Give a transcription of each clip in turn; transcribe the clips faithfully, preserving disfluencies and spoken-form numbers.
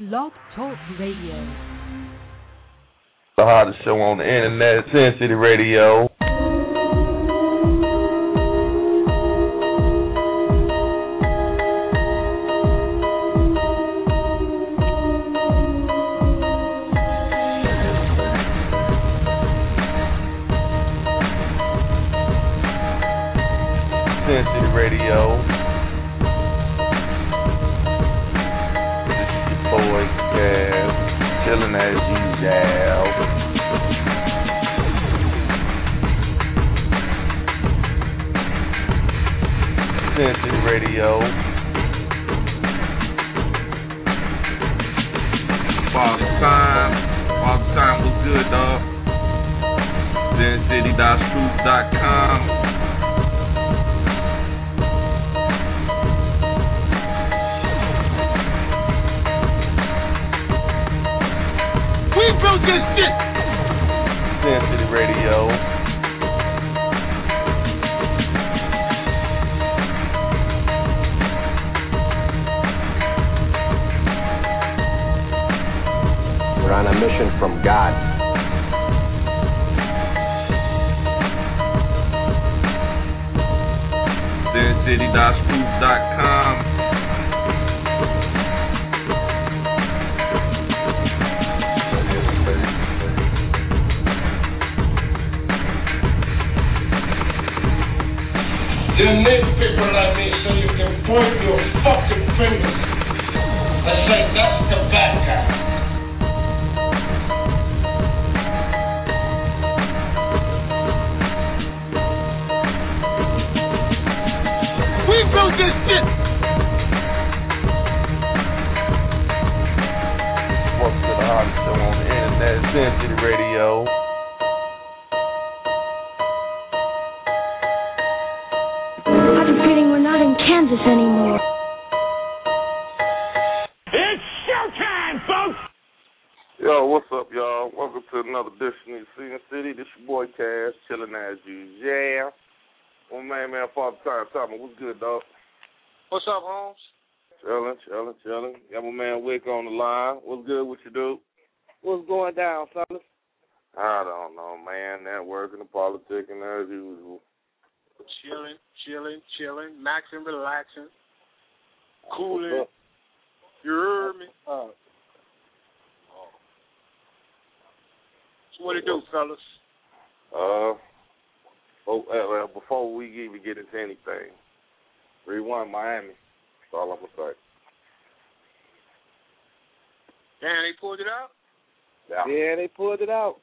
Blog Talk Radio. The hottest show on the internet, Sin City Radio. Sin City Radio. This is your boy, Cass, chilling as usual. Sin City Radio. Father Time. Father Time was good, dog. Sin City dot scoop dot com. We built this shit. Sin City Radio. We're on a mission from God. Sin City dot scoop dot com. You need people like me so you can point your fucking fingers and say that's the bad guy. We built this shit. Welcome to the hottest show on the internet, Sin City Radio. I have a feeling we're not in Kansas anymore. It's showtime, folks. Yo, what's up, y'all? Welcome to another edition of Sin City. This your boy Cass, chilling as usual. Yeah. Well, man, man, Father Time, Time, what's good, dog? What's up, Holmes? Chilling, chilling, chilling. Got my man Wick on the line. What's good? What you do? What's going down, fellas? I don't know, man. Networking and politicking as usual. Chilling, chilling, chilling, maxing, relaxing, cooling. You heard me? Uh, So what it do, fellas? Uh, oh, uh, well, before we even get into anything, three one Miami. That's all I'm going to say. Damn, they pulled it out? Yeah. yeah, they pulled it out.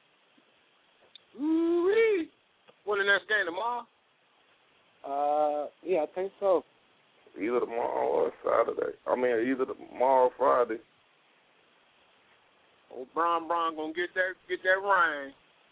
Ooh-wee. What the next game, tomorrow? Uh, yeah, I think so. Either tomorrow or Saturday. I mean, either tomorrow or Friday. Old Brown Brown gonna get that get that ring.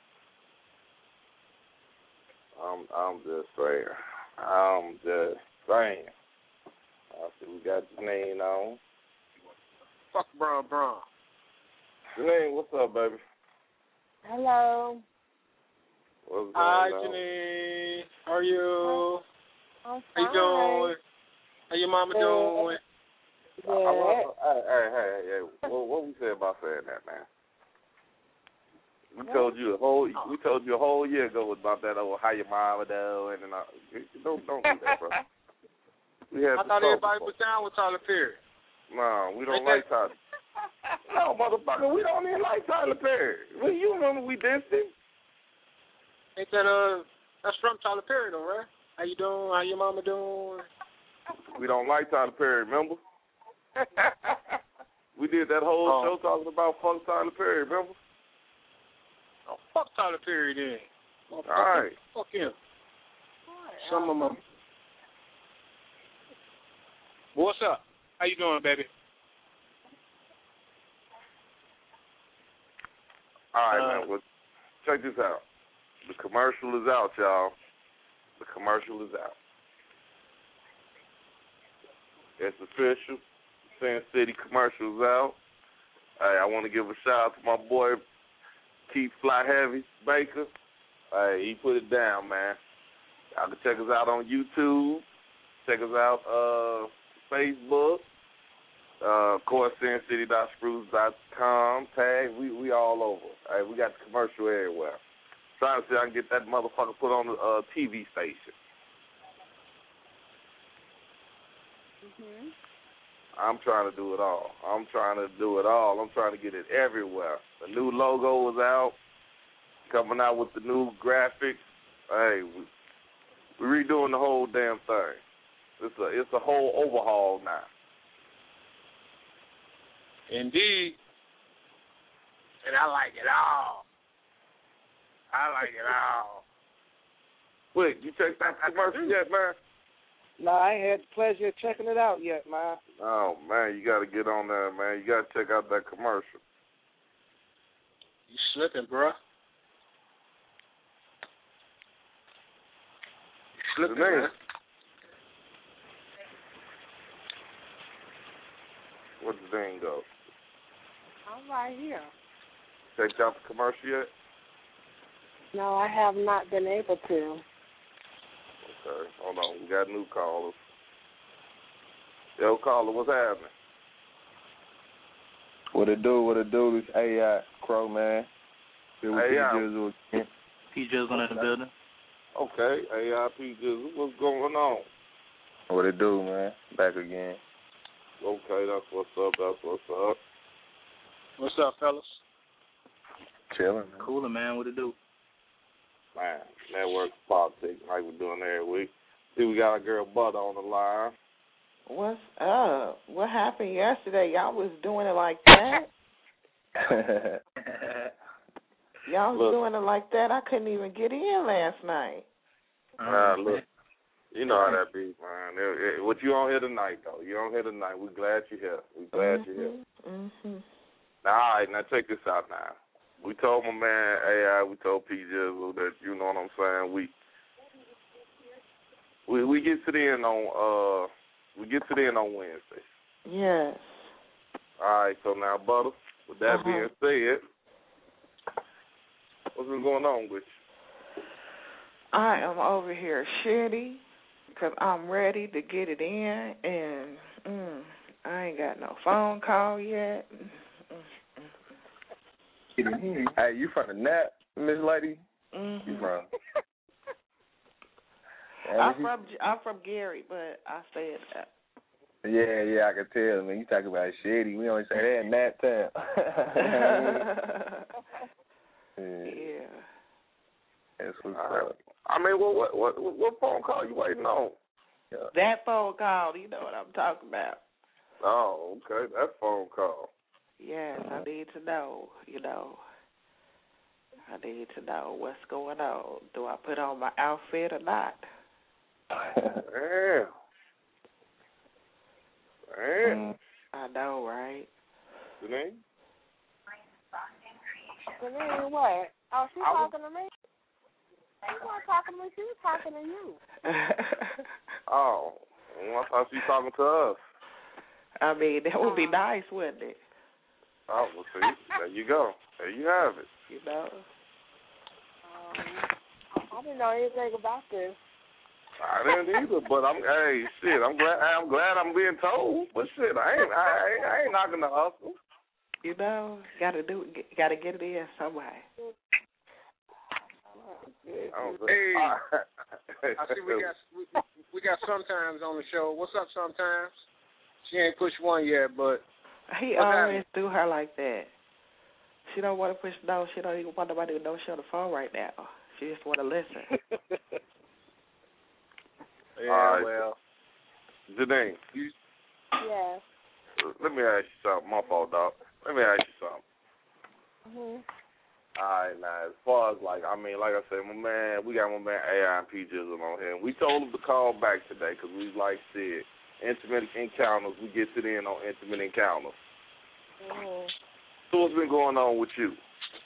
I'm, I'm just saying. I'm just saying. I see we got Janine on. Fuck Brown Brown. Janine, what's up, baby? Hello. What's going Hi, on? Janine. How are you? I'm How you fine. doing? How your mama Good. doing? I, I love, hey, hey, hey, hey, what, what we say about saying that, man? We told you a whole, we told you a whole year ago about that old how your mama doing and all. Don't, don't do that, bro. We had I thought everybody was down with Tyler Perry. No, we don't Ain't like that- Tyler. No, motherfucker, we don't even like Tyler Perry. Well, you remember we dissed him? Ain't that uh? That's from Tyler Perry, though, right? How you doing? How your mama doing? We don't like Tyler Perry, remember? We did that whole Oh. show talking about fuck Tyler Perry, remember? Oh, fuck Tyler Perry then. Oh, fuck All right. him. Fuck him. Some of them. What's up? How you doing, baby? All right, Uh, man. Well, check this out. The commercial is out, y'all. The commercial is out. It's official. Sin City commercial's out. Hey, I want to give a shout out to my boy Keith Fly Heavy Baker. Hey, he put it down, man. Y'all can check us out on YouTube. Check us out uh Facebook. Uh, of course, sin city dot spruce dot com. Tag, we we all over. Hey, we got the commercial everywhere. Trying to see if I can get that motherfucker put on the uh, T V station. Mhm. I'm trying to do it all. I'm trying to do it all. I'm trying to get it everywhere. The new logo is out, coming out with the new graphics. Hey, we, we're redoing the whole damn thing. It's a it's a whole overhaul now. Indeed. And I like it all. I like it all. Wait, you checked out the commercial yet, man? No, I ain't had the pleasure of checking it out yet, man. Oh, man, you got to get on there, man. You got to check out that commercial. You slipping, bro. You slipping, man. Where'd the thing go? I'm right here. Checked out the commercial yet? No, I have not been able to. Okay, hold on. We got new callers. Yo, caller, what's happening? What it do? What it do? This A I Crow, man. Here with A I. P Jizzle again. P Jizzle in the building. Okay, A I P Jizzle, what's going on? What it do, man? Back again. Okay, that's what's up. That's what's up. What's up, fellas? Chilling. Cooler, man. What it do? Man, network politics like we're doing every week. See, we got a girl Butter on the line. What's up? What happened yesterday? Y'all was doing it like that? Y'all was Look. doing it like that? I couldn't even get in last night. Uh, look, you know how that be, man. It, it, what you on here tonight, though? You on here tonight. We're glad you're here. We're glad mm-hmm. you're here. Mm-hmm. Now, all right, now check this out now. We told my man A I, we told P Jizzle that, you know what I'm saying, we we we get to the end on uh we get to the end on Wednesday. Yes. All right, so now, Butter, with that uh-huh. being said, what's been going on with you? I am over here shitty because I'm ready to get it in, and mm, I ain't got no phone call yet. Hey, you from the Nap, Miss Lady? Mm-hmm. You from? I'm from I'm from Gary, but I said that. Yeah, yeah, I can tell, man. You talk about shitty. We only say that in that time. yeah. yeah. That's what's uh, up. I mean, what, what what what phone call you waiting on? Yeah. That phone call, you know what I'm talking about. Oh, okay, that phone call. Yes, I need to know, you know. I need to know what's going on. Do I put on my outfit or not? Damn. Damn. I know, right? Janine? Janine, what? Oh, she's talking to me? She wasn't talking to me. She was talking to you. Oh, well, I thought she was talking to us. I mean, that would be nice, wouldn't it? Oh, well, see, there you go. There you have it. You know? Um, I didn't know anything about this. I didn't either, but I'm hey shit. I'm glad. I'm glad I'm being told. But shit, I ain't. I ain't, I ain't knocking the hustle. You know, gotta do. Gotta get it in some way. Hey, I see we got we, we got Sometimes on the show. What's up, Sometimes? She ain't pushed one yet, but he always do her like that. She don't want to push no. She don't even want nobody to know she on the phone right now. She just want to listen. Yeah, right. well. Janine, you, Yes. let me ask you something. My fault, dog. Let me ask you something. Mhm. All right, now, as far as, like, I mean, like I said, my man, we got my man A I and P Jizzle on here. And we told him to call back today because we, like said, intimate encounters, we get to the end on intimate encounters. Mhm. So what's been going on with you?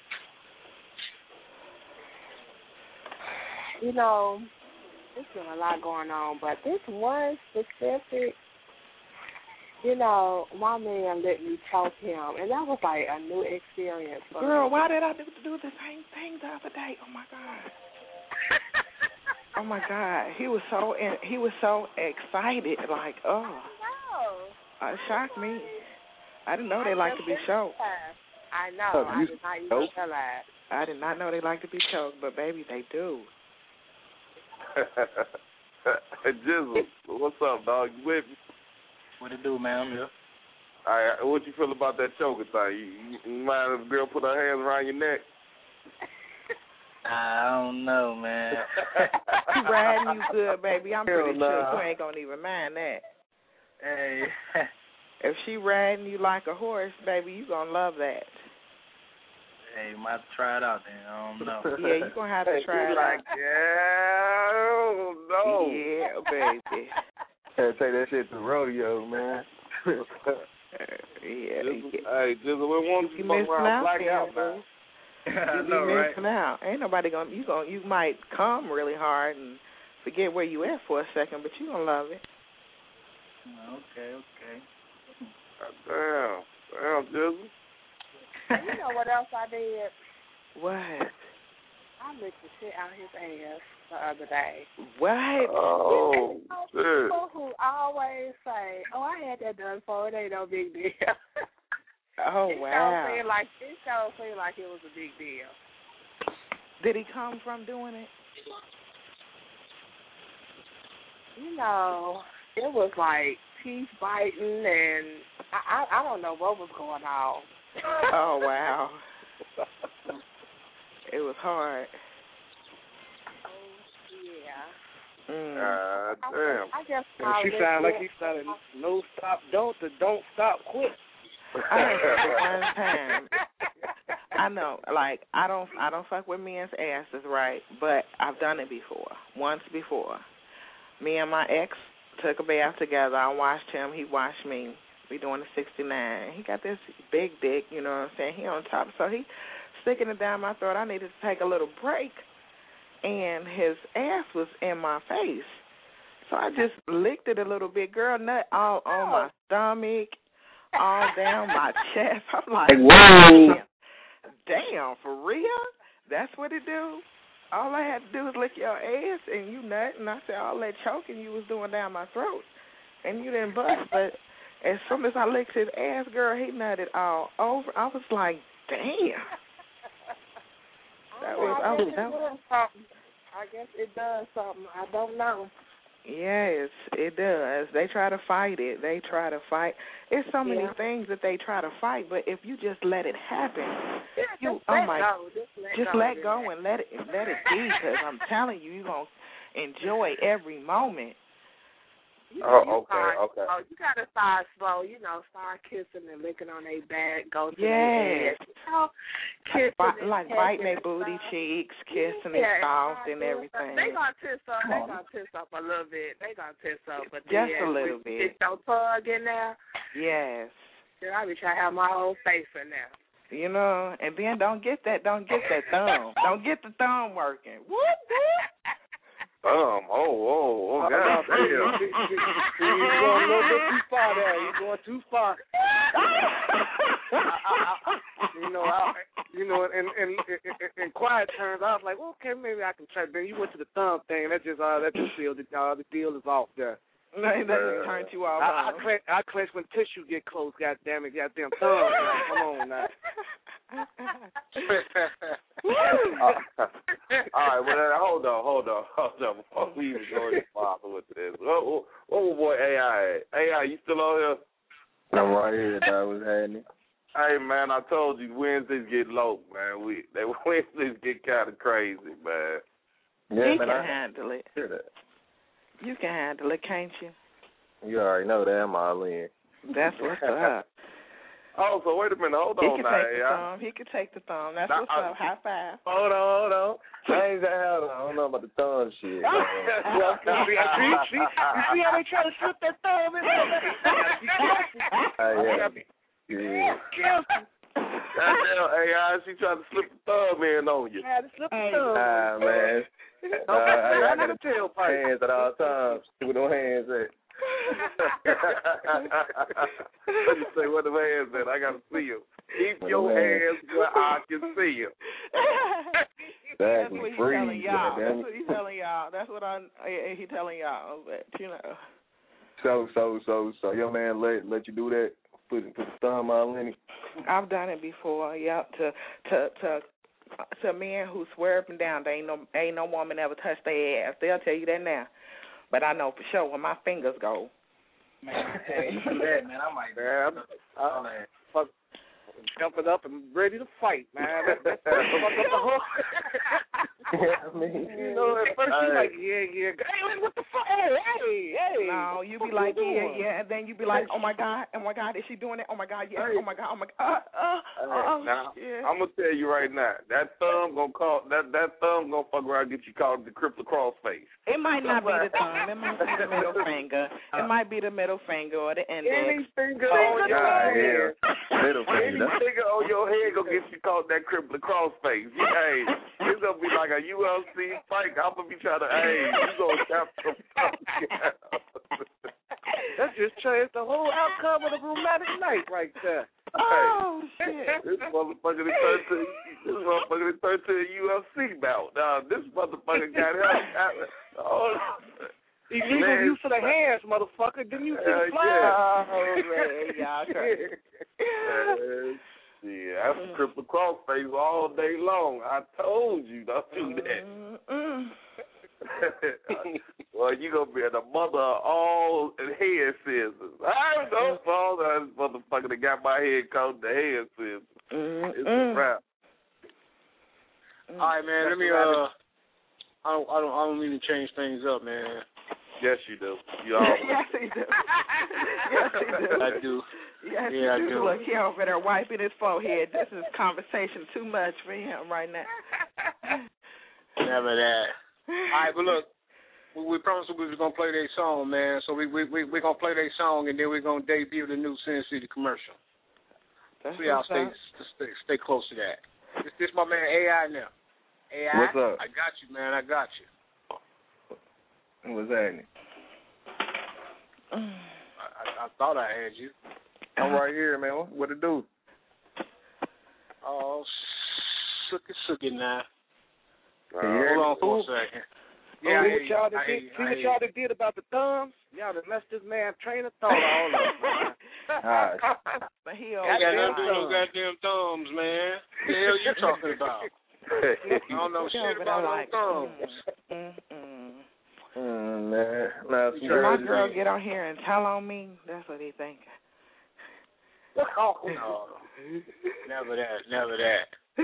You know, there's been a lot going on, but this one specific, you know, my man let me choke him, and that was like a new experience for Girl, me. why did I do, do the same thing the other day? Oh my God. Oh my God. He was so in, he was so excited, like, oh. No. Uh, it shocked me. I didn't know they like to be choked. I know. I did not even realize. I did not know they like to be choked, but baby, they do. Jizzle, what's up, dog? You with me? What it do, man? Yeah. All right, what you feel about that choker thing? You, you mind if a girl put her hands around your neck? I don't know, man. She riding you good, baby. I'm pretty Hell sure nah. you ain't gonna even mind that. Hey. If she riding you like a horse, baby, you gonna love that. Hey, might have to try it out then. I don't know. Yeah, you gonna have to try it like, out. Yeah, I don't know. Yeah, baby. Gotta take that shit to the rodeo, man. Yeah. Jizzle, hey, Jizzle, we want you to fuck around black out, man. You be missing out. Ain't nobody gonna you gonna you might come really hard and forget where you at for a second, but you gonna love it. Okay, okay. Damn, damn, Jizzle. You know what else I did? What? I licked the shit out his ass the other day. What? Oh, shit. People who always say, "Oh, I had that done for it ain't no big deal." Oh it wow! Don't feel like it don't feel like it was a big deal. Did he come from doing it? You know, it was like teeth biting, and I I, I don't know what was going on. Oh wow! It was hard. Yeah. Mm. God damn. I guess And she sounded like he started no stop, don't to don't stop, quit. I done fucked it one time. I know, like I don't, I don't fuck with men's asses, right? But I've done it before, once before. Me and my ex took a bath together. I washed him, he washed me. We doing the sixty-nine. He got this big dick, you know what I'm saying? He on top, so he sticking it down my throat. I needed to take a little break, and his ass was in my face. So I just licked it a little bit, girl, nut all on my stomach, all down my chest. I'm like, whoa. Damn, for real? That's what it do? All I had to do was lick your ass and you nut, and I said all that choking you was doing down my throat, and you didn't bust. But as soon as I licked his ass, girl, he nutted all over. I was like, damn. That was, I was, that was, I guess it does something. I don't know. Yes, it does. They try to fight it. They try to fight. It's so many Yeah. things that they try to fight, but if you just let it happen, Yeah, you just oh let my, go. Just let just go. let go and let it let it be. Because I'm telling you, you're gonna enjoy every moment. You, Oh, you okay, start, okay. Oh, you gotta start slow. You know, start kissing and licking on their back. Go to Yes. their ass. You know, kissing Like, and like pecking biting their and booty stuff. cheeks, kissing Yeah, and soft start and doing everything. stuff. They gonna piss up. They gonna piss up a little bit. They gonna piss up, but Just then a little when bit. you get your tug in there. Yes. Then I be trying to have my whole face in there. You know, and then don't get that, don't get that thumb. Don't get the thumb working. Whoop, whoop. Um, oh, oh, oh, God Uh, damn. You're going a little bit too far there. You're going too far. I, I, I, you know, I, you know, in, in, in, in quiet terms, I was like, well, okay, maybe I can try. Then you went to the thumb thing. That just, uh, that just sealed it. Uh, the deal is off there. No, that just turned you off. I, I, clench, I clench when tissue get close. God damn it, goddamn thumb. Like, come on now. uh, all right, well, uh, hold on, hold on, hold on. Before we even go any farther with this, what, what, what was boy A I at? A I, you still on here? I'm right here, dog. What's happening? Hey, man, I told you Wednesdays get low, man. We they Wednesdays get kind of crazy, man. Yeah, you man, can I handle it. hear that. You can handle it, can't you? You already know that I'm all in. That's what's up. Oh, so wait a minute, hold He on can now, take the A I. thumb. He can take the thumb. That's Now, what's I- up. High five. Hold on, hold on. I ain't that hold on. I don't know about the thumb shit. Well, see, see, see, you see how they try to slip that thumb in there? Be careful. Uh, yeah. Be Yeah. careful. Goddamn, A I, she tried to slip the thumb in on you. Had to slip the thumb. Ah, man. Uh, I, I got to tail hands at all times. See where them hands at. Let me say what the hands at. I gotta see them. Keep What your the hands? hands where I can see them. That's Exactly. what he's Freeze, telling y'all. goddamn That's it. what he's telling y'all. That's what I'm. He telling y'all. But you know. So, so, so, so your man let let you do that? Put put the thumb all in it? I've done it before. Yep. To to to to men who swear up and down, there ain't no ain't no woman ever touched their ass. They'll tell you that now. But I know for sure where my fingers go. Man, hey, you do that, man. I might. Man, I, I, fuck, jumping up and ready to fight, man. That, that, that, the whole. I mean, you know, at first you like, yeah, yeah. Hey, what the fuck? Hey, hey, hey. No, you be like, yeah, yeah, and then you be like, oh my God, oh my God, is she doing it? Oh my God, yes, oh my God, oh my God. Uh, uh, uh, now, yeah. I'm gonna tell you right now, that thumb gonna call that that thumb gonna fuck around and get you caught the cripple cross face. It might not be the thumb. It might be the middle finger. It might be the middle finger or the index. Any finger on your head, middle finger. Any finger on your head gonna get you caught that cripple cross face. Hey, it's gonna be like a U F C fight. I'm gonna be trying to, hey, you gonna tap some That just changed the whole outcome of the rheumatic night right there. Oh hey, shit! This motherfucker is turned to this motherfucker is turned to a U F C bout. Now this motherfucker got help. Oh, illegal man, use of the hands, motherfucker. Didn't you see uh, the flag? Yeah. Oh man, y'all crazy. Uh, yeah, that's a cripple cross face all day long. I told you don't do that. Mm-mm. Well, you gonna be the mother of all head scissors. I don't fall that motherfucker that got my head caught the head scissors. Mm-mm. It's a wrap. All right, man. Let me. Uh, I don't. I don't. I don't mean to change things up, man. Yes, you do. You always. Yes, he do. Yes, he do. I do. Yes, yeah, he I do. do. Look, he over there wiping his forehead. This is conversation too much for him right now. Never that. All right, but look, we, we promised we was gonna play their song, man. So we we we we gonna play their song, and then we're gonna debut the new Sin City commercial. That's so y'all stay, stay stay close to that. This, this my man A I now. A I, what's up? I got you, man. I got you. What's happening? I, I, I thought I had you. I'm right here, man. What, what it do? Oh, sookie sookie now. Uh, hold on for a second. Yeah, see what y'all done did, see what y'all done did about the thumbs? Y'all done messed this man train of thought all up, man. Right. But he I got nothing to do with goddamn thumbs, man. What the hell you talking about? I don't know shit about no thumbs. Mm, mm, mm, man. Nah, Should my girl get on here and tell on me? That's what he thinking. Oh, no. Never that. Never that.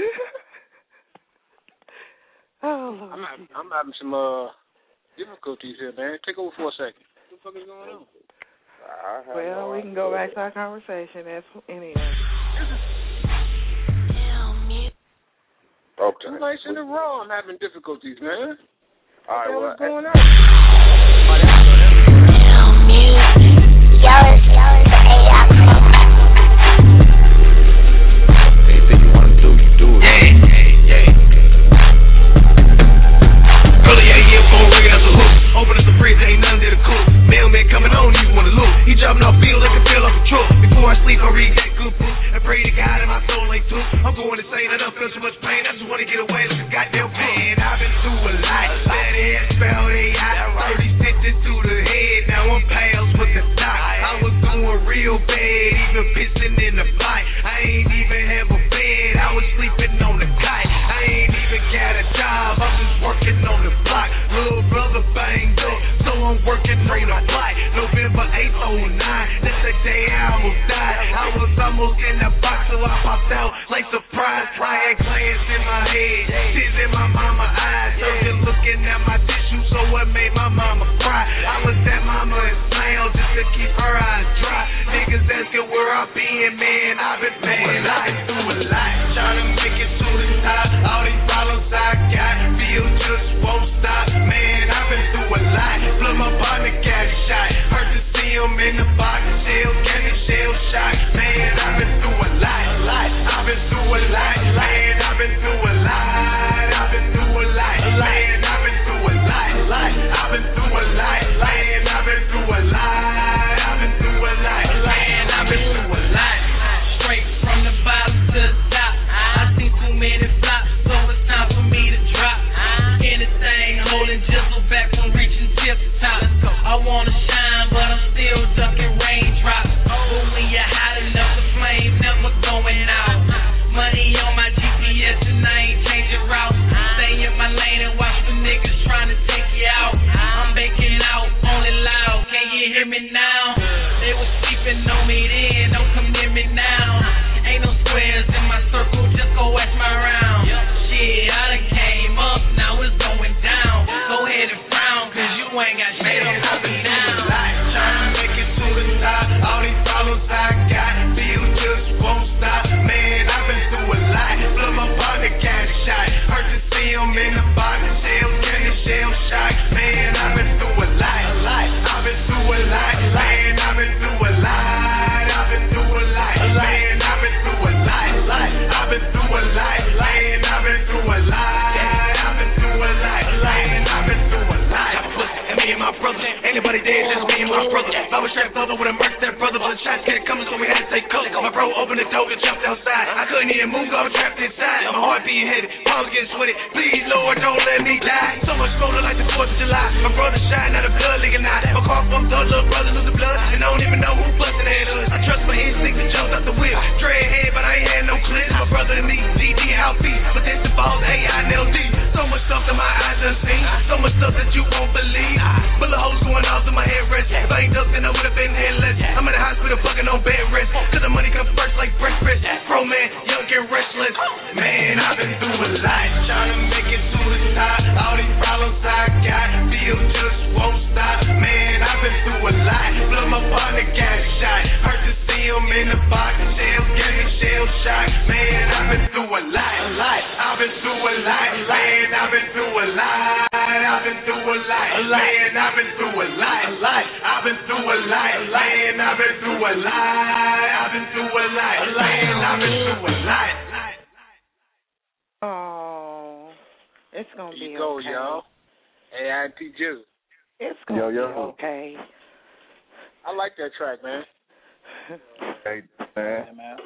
Oh, Lord. I'm having, I'm having some uh, difficulties here, man. Take over for a second. What the fuck is going on? Well, we can go back to our conversation as anyway. Okay. Two nights in a row, I'm having difficulties, man. All right, what's well, going on? Y'all is, y'all is the A I. Anything you want to do, you do it. Yeah, yeah, yeah. Early A M, phone ringing, that's a hook. Open up the fridge, ain't nothing there to cook. Mailman coming on, even wanna look. He dropping off bills, I can feel off the truck. Before I sleep, I read that good book and pray to God and my soul ain't took. I'm going insane, I don't feel too much pain. I just wanna get away like a goddamn pain. I've been through a lot. That ass spelled A I. thirty stitches to the head, now I'm pals with the doc. I was doing real bad, even pissing in the pot. I ain't even have a bed, I was sleeping on the cot. I ain't even got a job, I'm just working on the block. Little brother banged up, so I'm working on the block. November eighth, oh nine, that's the day I almost died. I was almost in the box, so I popped out like surprise. Crying glance in my head, tears in my mama's eyes. Surgeon looking at my tissue, so it made my mama cry. I was at mama and smile just to keep her eyes dry. Niggas asking where I been, man, I've been man, I've been through a lot. Trying to make it to the top, all these problems I got, feel just won't stop. Man, I've been through a lot. Blood my partner got shot, hurt to see him in the box. Shell, get me shell shot. Man, I've been through a lot, lot. I've been through a lot, man, I've been through a lot. I've been through a lot, man, I've been through a lot, lot. I've been through a lot, man, I've been through a lot. I've been through a lot, man, I've been through a lot. Straight from the bottom to the top. I seen too many flops, so it's time for me to drop. Anything holding jizzle back from reaching tip top. I wanna shine, but I'm still My bro opened the door and jumped outside. I couldn't even move, I was trapped inside. My heart being heavy, palms getting sweaty. Please, Lord, don't let me die. So much colder like the fourth of July. My brother shot, now the blood leaking out. My car fucked up, little brother lose the blood. And I don't even know who busted head us. I trust my instinct and jumped out the whip. Dread head, but I ain't had no clips. My brother and me, D D outbeat. But this involves A I and L D. So much stuff that my eyes done seen. So much stuff that you won't believe. Bullet holes going off to my headrest. If I ain't ducked, then I would've been headless. I'm in the hospital fucking on bed rest. Cause the money comes first like breast rest. Pro man, young and restless. Man, I've been through a lot. Trying to make it to the top. All these problems I got. Feel just won't stop. Man, I've been through a lot. Blood my partner got shot. Hurt to see him in the box. Shells gave me shell shock. Man, I've been through a lot. A lot. I've been through a lot. Man, I've been through a lot. I've been through a lot. Man, I've been through a lot. A lot. I've been through a lot. Man, I've been through a lot. I've been through a lot. Man, I've been through a lot. Oh, it's gonna be you go, okay. y'all. A I T Jizzle. It's gonna yo, yo. be okay. I like that track, man. Hey, man. man.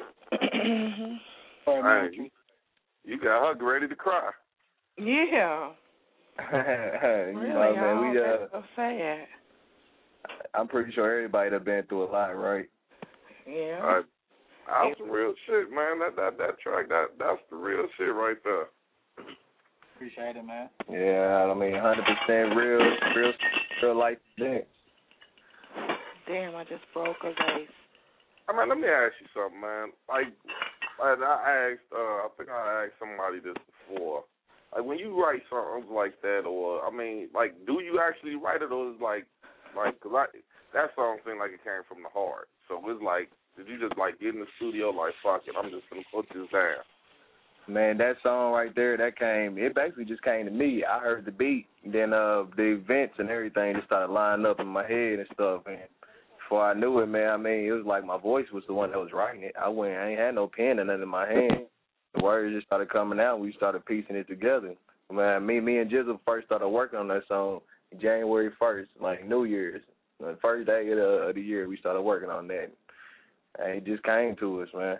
Hey, you, you got her ready to cry. Yeah. you Really, know, man, we y'all, uh, that's so sad. I'm pretty sure everybody done been through a lot, right? Yeah. Uh, that's some real shit, man. That that that track, that that's the real shit right there. Appreciate it, man. Yeah, I mean, one hundred percent real, real, real life thing. Damn, I just broke a vase. I mean, let me ask you something, man. Like, like I asked, uh, I think I asked somebody this before. Like, when you write something like that, or, I mean, like, do you actually write it, or is like, like, cause I, that song seemed like it came from the heart. So it's like, did you just, like, get in the studio, like, fuck it, I'm just going to put this down? Man, that song right there, that came, it basically just came to me. I heard the beat, then uh, the events and everything just started lining up in my head and stuff, and before I knew it, man, I mean, it was like my voice was the one that was writing it. I went, I ain't had no pen or nothing in my hand. The words just started coming out, and we started piecing it together. Man, me, me and Jizzle first started working on that song January first, like New Year's. The first day of the, of the year, we started working on that. And it just came to us, man.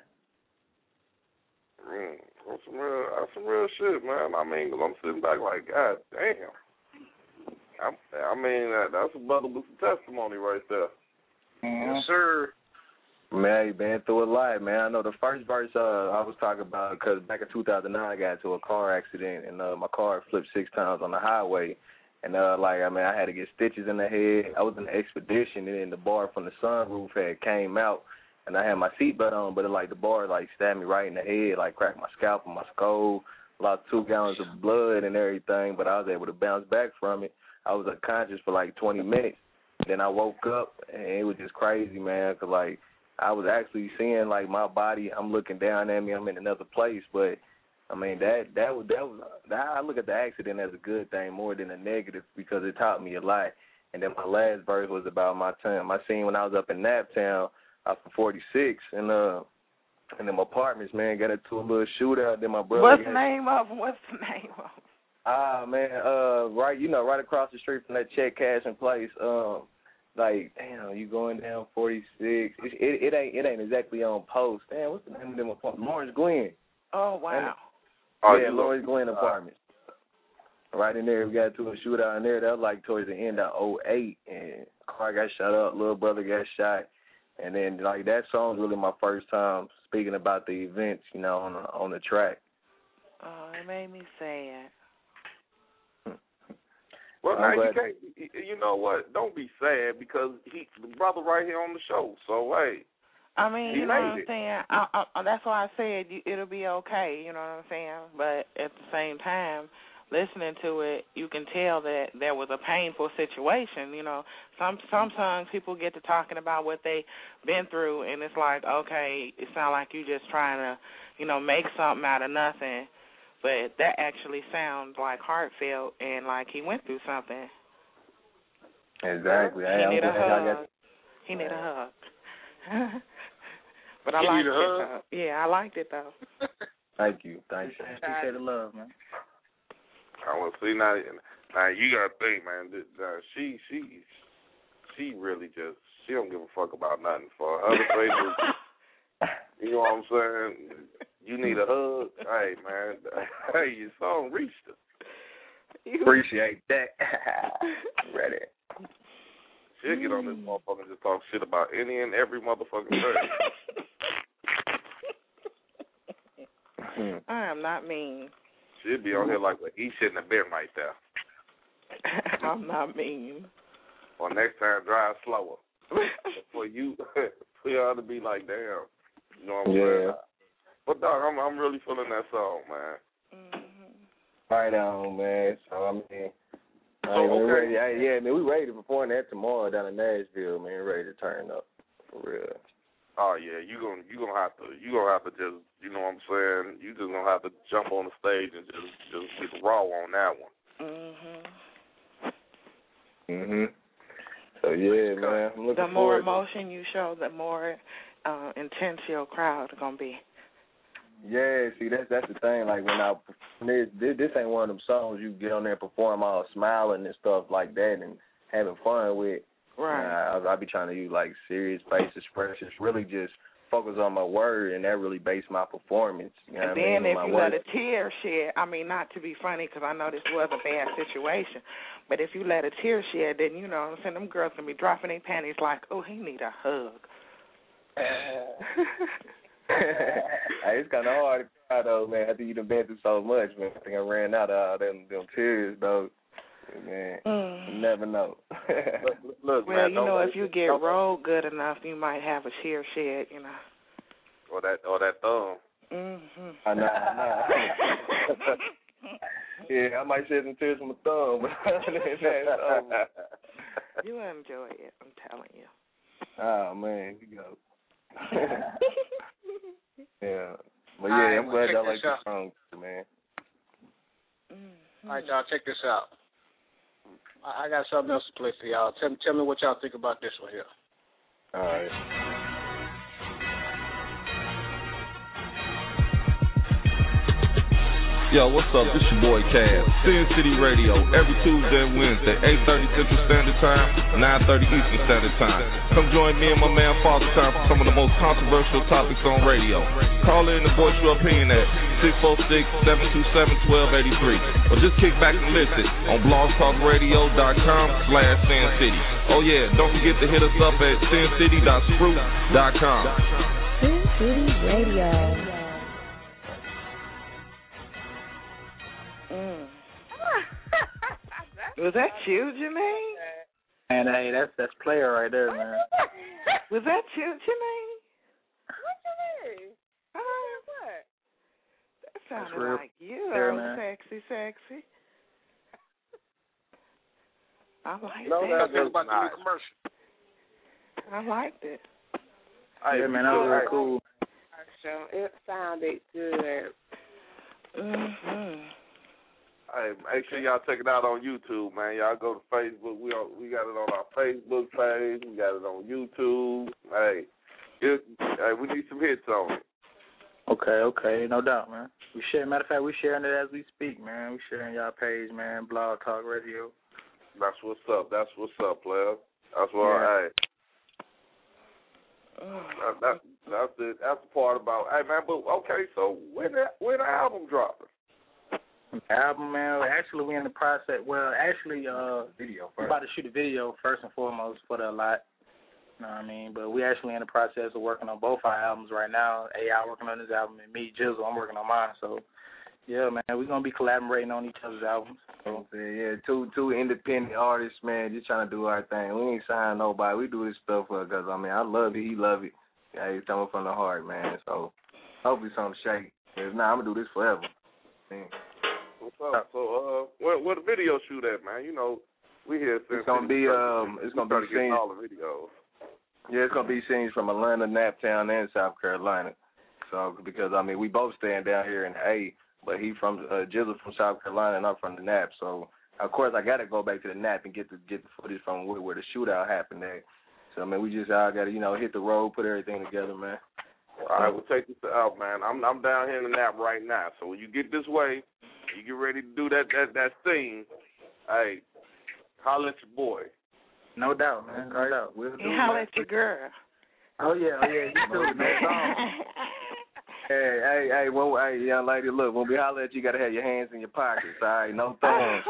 Mm, that's some real, that's some real shit, man. I mean, cause I'm sitting back like, God damn. I, I mean, that, that's a brother with some testimony right there. Mm-hmm. Yes, sir. Man, you been through a lot, man. I know the first verse uh, I was talking about, because back in two thousand nine, I got into a car accident, and uh, my car flipped six times on the highway. And, uh, like, I mean, I had to get stitches in the head. I was in an expedition, and then the bar from the sunroof had came out, and I had my seatbelt on, but, it, like, the bar, like, stabbed me right in the head, like, cracked my scalp and my skull, lost two gallons of blood and everything, but I was able to bounce back from it. I was unconscious for, like, twenty minutes. Then I woke up, and it was just crazy, man, because, like, I was actually seeing, like, my body. I'm looking down at me. I'm in another place, but I mean that that was that was that, I look at the accident as a good thing more than a negative because it taught me a lot. And then my last verse was about my time, my scene when I was up in Naptown, off of forty-six, and uh, in them apartments, man, got into a little shootout. Then my brother. What's got, the name of them? What's the name of them? Ah, man, uh, right, you know, right across the street from that check cashing place. Um, like, damn, you going down forty-six? It, it, it ain't it ain't exactly on post. Damn, what's the name of them apartments? Lawrence Glenn. Oh wow. Oh, yeah, Lawrence Glenn apartments. Right in there, we got to a shootout in there. That was like towards the end of oh eight, and car got shot up, little brother got shot, and then like that song's really my first time speaking about the events, you know, on the, on the track. Oh, it made me sad. Well, I'm now you glad. can't. You know what? Don't be sad because he, the brother, right here on the show. So hey. I mean, he you know what I'm it. saying? I, I, that's why I said you, it'll be okay, you know what I'm saying? But at the same time, listening to it, you can tell that there was a painful situation, you know. Some some songs people get to talking about what they been through, and it's like, okay, it sounds like you just trying to, you know, make something out of nothing. But that actually sounds like heartfelt and like he went through something. Exactly. He I, need a hug. got... He need a hug. But I You liked need a it, hug? though. Yeah, I liked it, though. Thank you. Thank you. Appreciate the love, man. I want to see now. Now you gotta think, man. This, uh, she, she, she really just she don't give a fuck about nothing. For her to say this, You know what I'm saying? You need a hug. Hey, man. Hey, your song reached her. Appreciate that. Ready. She'll get on this motherfucker and just talk shit about any and every motherfucking thing. I am not mean. She'll be on here like, well, he shouldn't have been right there. I'm not mean. Or next time, drive slower. For you, for y'all to be like, damn. You know what I'm yeah. saying? But, dog, I'm, I'm really feeling that song, man. Mm-hmm. Right on, man. So, I mean, I oh, mean okay. ready, I, yeah, man, we ready to perform that tomorrow down in Nashville, man. We're ready to turn up, for real. Oh yeah, you gonna you gonna have to you gonna have to just you know what I'm saying. You just gonna have to jump on the stage and just just get raw on that one. Mhm. Mhm. So yeah, man. I'm looking the more forward emotion you show, the more uh, intense your crowd gonna be. Yeah, see that's that's the thing. Like when I this this ain't one of them songs you get on there and perform all smiling and stuff like that and having fun with. Right. Uh, I I be trying to use like serious face expressions, really just focus on my word, and that really base my performance. You know and what then I mean? if my you words. let a tear shed, I mean, not to be funny because I know this was a bad situation, but if you let a tear shed, then you know what I'm saying, them girls gonna be dropping their panties like, oh, he need a hug. Hey, it's kind of hard to cry though, man. After you done been through so much, man. I think I ran out of all them, them tears though. Man, mm. you never know. look, look, well, man, you know, if you get don't, rolled good enough, you might have a tear shed, you know. Or that, or that thumb. Mhm. I know, I know. Yeah, I might shed some tears from my thumb. You enjoy it, I'm telling you. Oh man, you go. Yeah, but yeah, right, I'm well, glad y'all this like the out. song, man. Mm-hmm. All right, y'all, check this out. I, I got something else to play for y'all. Tell, tell me what y'all think about this one here. All right. Yo, what's up? This your boy Cab. Sin City Radio, every Tuesday and Wednesday, eight thirty Central Standard Time, nine thirty Eastern Standard Time. Come join me and my man Father Time for some of the most controversial topics on radio. Call in and voice your opinion at six four six, seven two seven, one two eight three. Or just kick back and listen on blogtalkradio.com slash Sin City. Oh yeah, don't forget to hit us up at sin city dot spruce dot com. Sin City Radio. Mm. Was that you, Jermaine? And hey, that's that's player right there, man. Was that you, Jermaine? What you mean? Uh, What? that sounded real like you. player, Oh, man. sexy, sexy. I liked No, it. that Think was about the nice. new commercial. I liked it. Hey, Yeah, man, that was real hey, cool. So it sounded good. Mm-hmm. Hey, make sure y'all check it out on YouTube, man. Y'all go to Facebook. We on, we got it on our Facebook page. We got it on YouTube. Hey, it, hey, we need some hits on it. Okay, okay, no doubt, man. We share. Matter of fact, we sharing it as we speak, man. We sharing y'all page, man. Blog Talk Radio. That's what's up. That's what's up, player. That's what. Yeah. Hey, that, that, that's the that's the part about. Hey, man. But okay, so when the, when the album dropping? Album, man. Actually, we in the process. Well, actually, uh, video. We're about to shoot a video first and foremost for the lot. You know what I mean? But we actually in the process of working on both our albums right now. A I working on his album, and me, Jizzle, I'm working on mine. So, yeah, man, we're gonna be collaborating on each other's albums. So. Yeah, two two independent artists, man, just trying to do our thing. We ain't signing nobody. We do this stuff because I mean, I love it. He love it. Yeah, it's coming from the heart, man. So hopefully something shake. If not, I'm gonna do this forever. Man. What's up? So, uh, where where the video shoot at, man? You know, we here. It's gonna be um, it's gonna be to get scenes. all the videos. Yeah, it's gonna be scenes from Atlanta, Naptown, and South Carolina. So because I mean, we both staying down here in A, but he from uh, Jizzle from South Carolina, and I'm from the Nap. So of course I gotta go back to the Nap and get the get the footage from where, where the shootout happened at. So I mean, we just all gotta you know hit the road, put everything together, man. All right, we'll take this out, man. I'm I'm down here in the Nap right now. So when you get this way, you get ready to do that that that scene. Hey, holler at your boy. No doubt, man. No doubt. We'll do And holler that. at your girl. Oh yeah, oh yeah, you too, man. Hey, hey, hey, well, hey, young lady, look, when we holler at you, you gotta have your hands in your pockets, all right? No thumbs.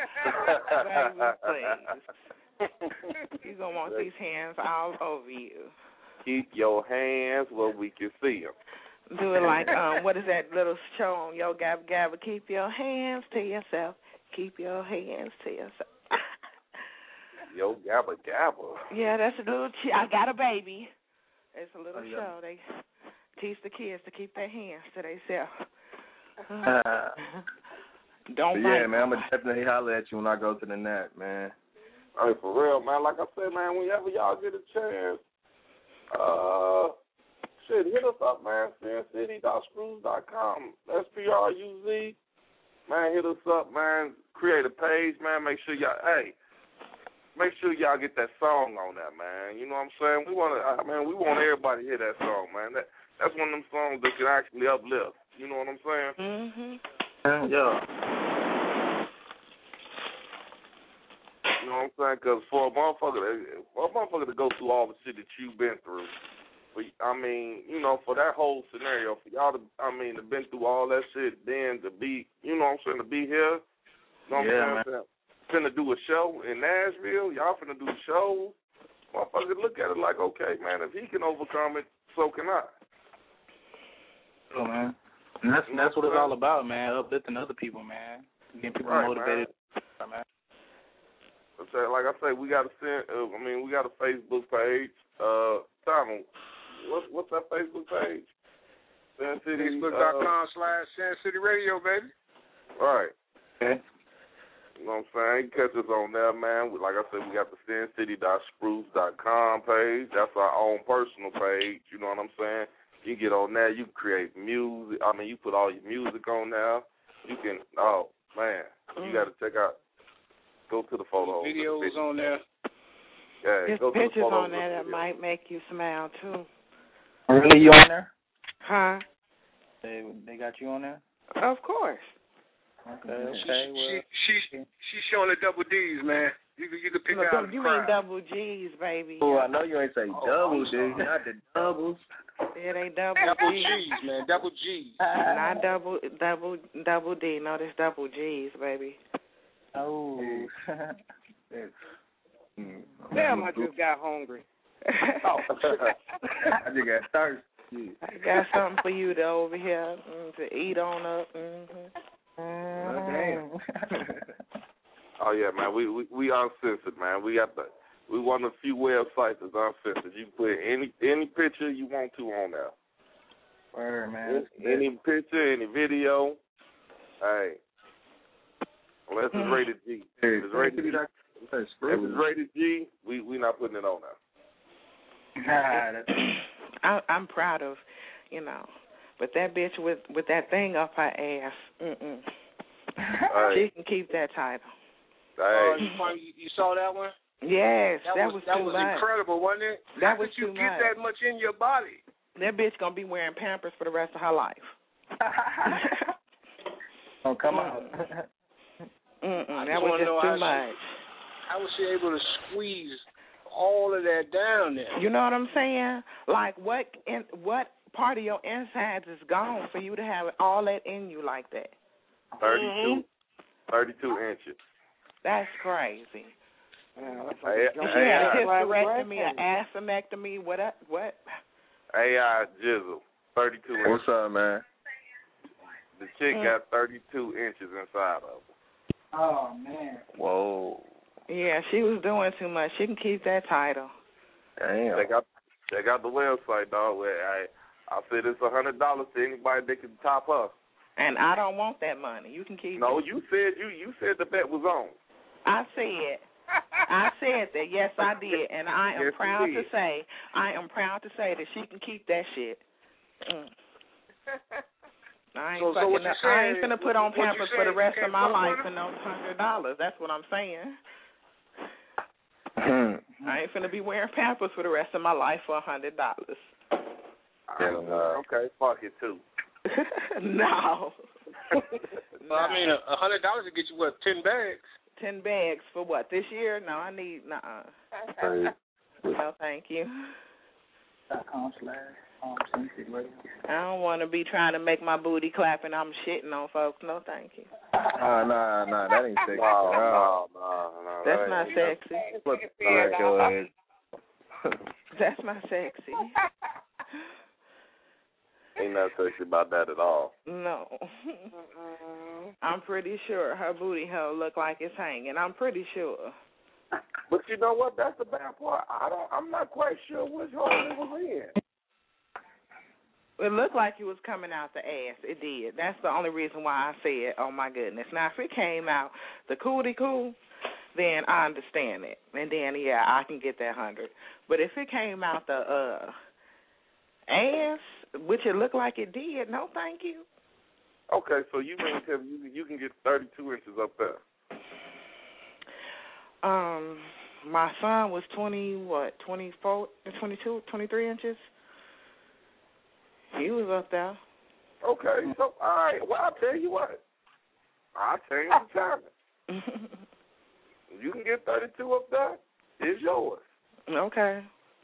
Baby, please. You're gonna want these hands all over you. Keep your hands where we can see them. Do it like, um, what is that little show on Yo Gabba Gabba? Keep your hands to yourself. Keep your hands to yourself. Yo Gabba Gabba. Yeah, that's a little, ch- I got a baby. It's a little Oh, yeah. show. They teach the kids to keep their hands to themselves. Uh, Don't yeah, bite. man, I'm going to definitely holler at you when I go to the net, man. Hey, for real, man. Like I said, man, whenever y'all get a chance, uh, shit, hit us up, man. sin city dot spruce dot com. S P R U Z. Man, hit us up, man. Create a page, man. Make sure y'all, hey, make sure y'all get that song on there, man. You know what I'm saying? We want to, I mean, we want everybody to hear that song, man. That that's one of them songs that can actually uplift. You know what I'm saying? Mhm. Yeah. You know what I'm saying? Because for a motherfucker, for a motherfucker to go through all the shit that you've been through, but, I mean, you know, for that whole scenario, for y'all to, I mean, to been through all that shit, then to be, you know what I'm saying, to be here, you know what Yeah, I'm saying? Finna do a show in Nashville, y'all finna do shows. Motherfuckers look at it like, okay, man, if he can overcome it, so can I. Oh, man. And that's that's what it's all about, man. Uplifting other people, man. Getting people Right, motivated. Man. man. Like I say, we got a, uh, I mean, we got a Facebook page. Uh, Donald, what, what's that Facebook page? Sin City. Facebook.com uh, slash Sin City Radio, baby. Right. Okay. You know what I'm saying? You can catch us on there, man. Like I said, we got the sin city dot spruce dot com page. That's our own personal page. You know what I'm saying? You get on there. You create music. I mean, you put all your music on there. You can, oh, man, you got to check out, go to the photos. Videos the on there. Yeah, There's go to pictures the photos on there that the might make you smile, too. Really, you on there? Huh? They they got you on there? Of course. Okay, okay. Well, she, she, she, she's showing the double D's, man. You can, you can pick Look, out the you crowd. mean double G's, baby. Oh, I know you ain't say Oh, double, I'm dude. sorry. Not the doubles. It ain't double, Double G. G's, man. Double G's. Not double, double, double D. No, there's double G's, baby. Oh. Damn, I just got hungry. Oh. I just got thirsty. I got something for you to over here mm, to eat on up. Mm-hmm. Oh, damn. Oh yeah, man. We we we uncensored, man. We got the we one of the few websites that's uncensored. You can put any any picture you want to on there. Word, man. Any, any picture, any video. Hey, unless it's rated G. If it's rated G, if it's rated G, we we not putting it on there. I, I'm proud of, you know, but that bitch with with that thing up her ass. Mm-mm. Hey. She can keep that title. Hey. Uh, you, you saw that one? Yes, that, that was, was that too was much. incredible, wasn't it? That How was could you too get much. that much in your body? That bitch gonna be wearing Pampers for the rest of her life. Oh, come on. Mm-mm, that was just too much. She, how was she able to squeeze all of that down there? You know what I'm saying? Like, what in, what part of your insides is gone for you to have all that in you like that? Thirty-two, mm-hmm. thirty-two inches. That's crazy. Yeah, that's like and she had a hysterectomy, an asunectomy, what? What? A I Jizzle, thirty-two inches. What's up, man? The chick mm. got thirty-two inches inside of her. Oh, man. Whoa. Yeah, she was doing too much. She can keep that title. Damn. Check out, check out the website, dog. Where I, I said it's a hundred dollars to anybody that can top her. And I don't want that money. You can keep no, it. No, you said you you said the bet was on. I said, I said that. Yes, I did, and I am yes, proud to say, I am proud to say that she can keep that shit. Mm. I ain't so, fucking. so up. I ain't finna put on Pampers for the rest of my life for no hundred dollars. That's what I'm saying. I ain't finna be wearing Pampers for the rest of my life for a hundred dollars. Uh, okay, fuck it too. No. Well, I mean, a hundred dollars will get you what? Ten bags. Ten bags for what? This year? No, I need. Nuh-uh. No, thank you. dot com slash um, Sin City Radio. I don't want to be trying to make my booty clap and I'm shitting on folks. No, thank you. Nah, nah, nah, that ain't sexy. No, no, no, no. That's that not ain't- sexy. Look, alright, go ahead. That's not sexy. Ain't nothing sexy about that at all. No. I'm pretty sure her booty hole look like it's hanging. I'm pretty sure. But you know what? That's the bad part. I don't. I'm not quite sure which hole it was in. It looked like it was coming out the ass. It did. That's the only reason why I said, oh, my goodness. Now, if it came out the cootie cool, then I understand it. And then, yeah, I can get that one hundred. But if it came out the uh, ass, which it looked like it did, no thank you. Okay, so you mean tell me you, you can get thirty-two inches up there? Um, my son was twenty, what, twenty-four, twenty-two, twenty-three inches? He was up there. Okay, so, all right, well, I'll tell you what. I'll change the time. You can get thirty-two up there. It's yours. Okay.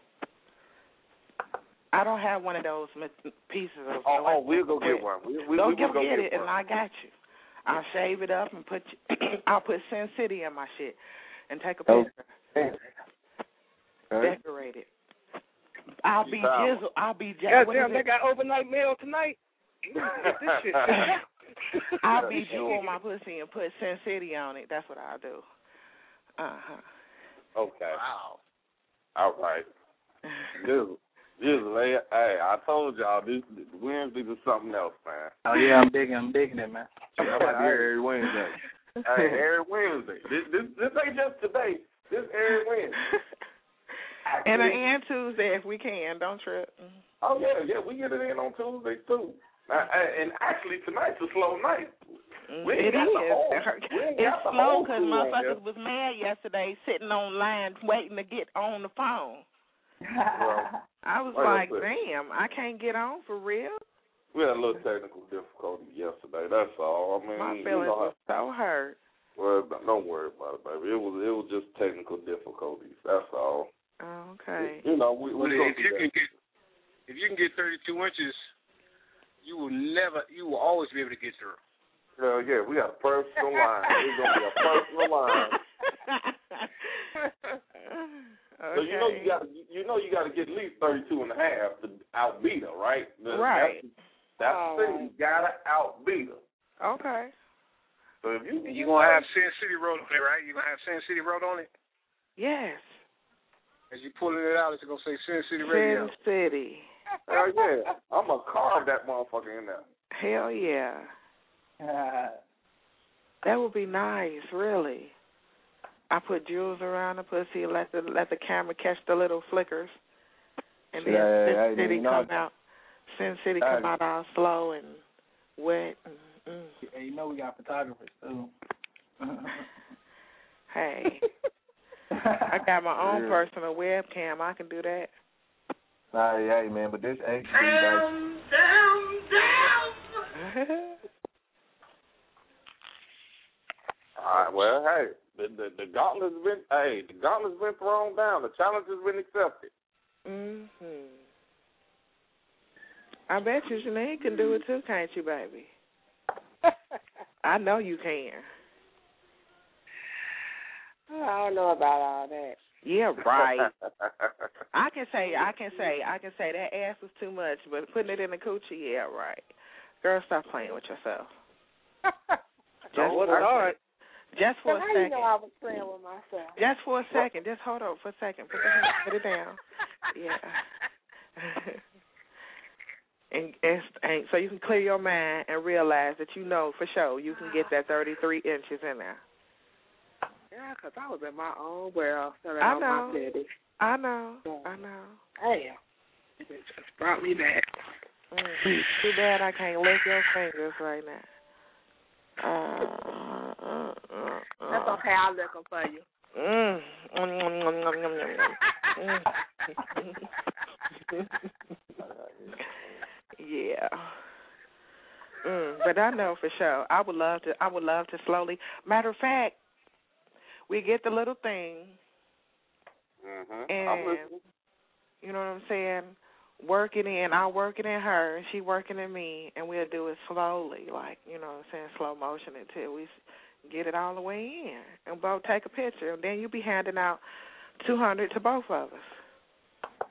I don't have one of those pieces of. Oh, oh we'll go get one. We, we, go we, get, go get get it, one. and I got you. I'll shave it up and put. I'll put Sin City in my shit and take a picture. Okay. Decorate it. I'll be jizzle. I'll be Yeah, jizzle. damn, they got overnight mail tonight. Get this shit. I'll be jewel my pussy and put Sin City on it. That's what I'll do. Uh huh. Okay. Wow. All right. Jizzle. Jizzle, hey, hey, I told y'all this Wednesday was something else, man. Oh yeah, I'm digging, I'm digging it, man. I might be here every Wednesday. Hey, every Wednesday. This, this, this ain't just today. This every Wednesday. And, and Tuesday if we can. Don't trip. Oh yeah, yeah, we get it in on Tuesday too. Uh, and actually tonight's a slow night. We It got is. the whole, It's slow because motherfuckers was mad yesterday sitting on line waiting to get on the phone. Well, I was like like, damn, I can't get on for real. we had a little technical difficulty yesterday. That's all. I mean, My you feelings know, were so hurt. well, don't worry about it, baby. It was it was just technical difficulties. That's all. Okay. You know, we, we Well, go if through you that. can get if you can get thirty-two inches, you will never, you will always be able to get through. Hell yeah, we got a personal line. It's gonna be a personal line. Okay. So you know you got you know you got to get at least thirty-two and a half to outbeat her, right? The, Right. That's, that's the thing. You gotta outbeat her. Okay. So if you And you're gonna have Sin City Road on it, right? You're gonna have Sin City Road on it. Yes. As you pulling it out, it's gonna say Sin City Radio. Sin City. Hell yeah, I'm gonna carve that motherfucker in there. Hell yeah. That would be nice, really. I put jewels around the pussy, let the let the camera catch the little flickers, and then Yeah, Sin hey, City you know, come out. Sin City come hey. out all slow and wet. And, mm. Yeah, you know we got photographers too. Hey, I got my own Yeah. personal webcam. I can do that. Nah, hey man, but this H D Down, down, down. All right, well, hey, the the, the gauntlet's been hey, the gauntlet's been thrown down. The challenge has been accepted. Mhm. I bet you Janine can do it too, can't you, baby? I know you can. I don't know about all that. Yeah, right. I can say, I can say, I can say that ass was too much, but putting it in the coochie, yeah, right. Girl, stop playing with yourself. Just, What an art. just for a How you second. know I was playing with myself? Just for a second. Just hold on for a second. Put, the, put it down. Yeah. and, and and so you can clear your mind and realize that you know for sure you can get that thirty-three inches in there. Yeah, 'cause I was in my own world. Selling I on know. my titties. I know. I know. Damn. It just brought me back. Mm, too bad I can't lick your fingers right now. Uh, uh, uh, uh. That's okay. I'll look them for you. Mm. Mm, mm, mm, mm, mm, mm. Yeah. Mm, but I know for sure. I would love to. I would love to slowly. Matter of fact, we get the little thing, Mm-hmm. and I'm listening. you know what I'm saying. work it in. I'll work it in her, and she working in me, and we'll do it slowly, like, you know what I'm saying, slow motion until we get it all the way in. And both take a picture, and then you'll be handing out two hundred to both of us.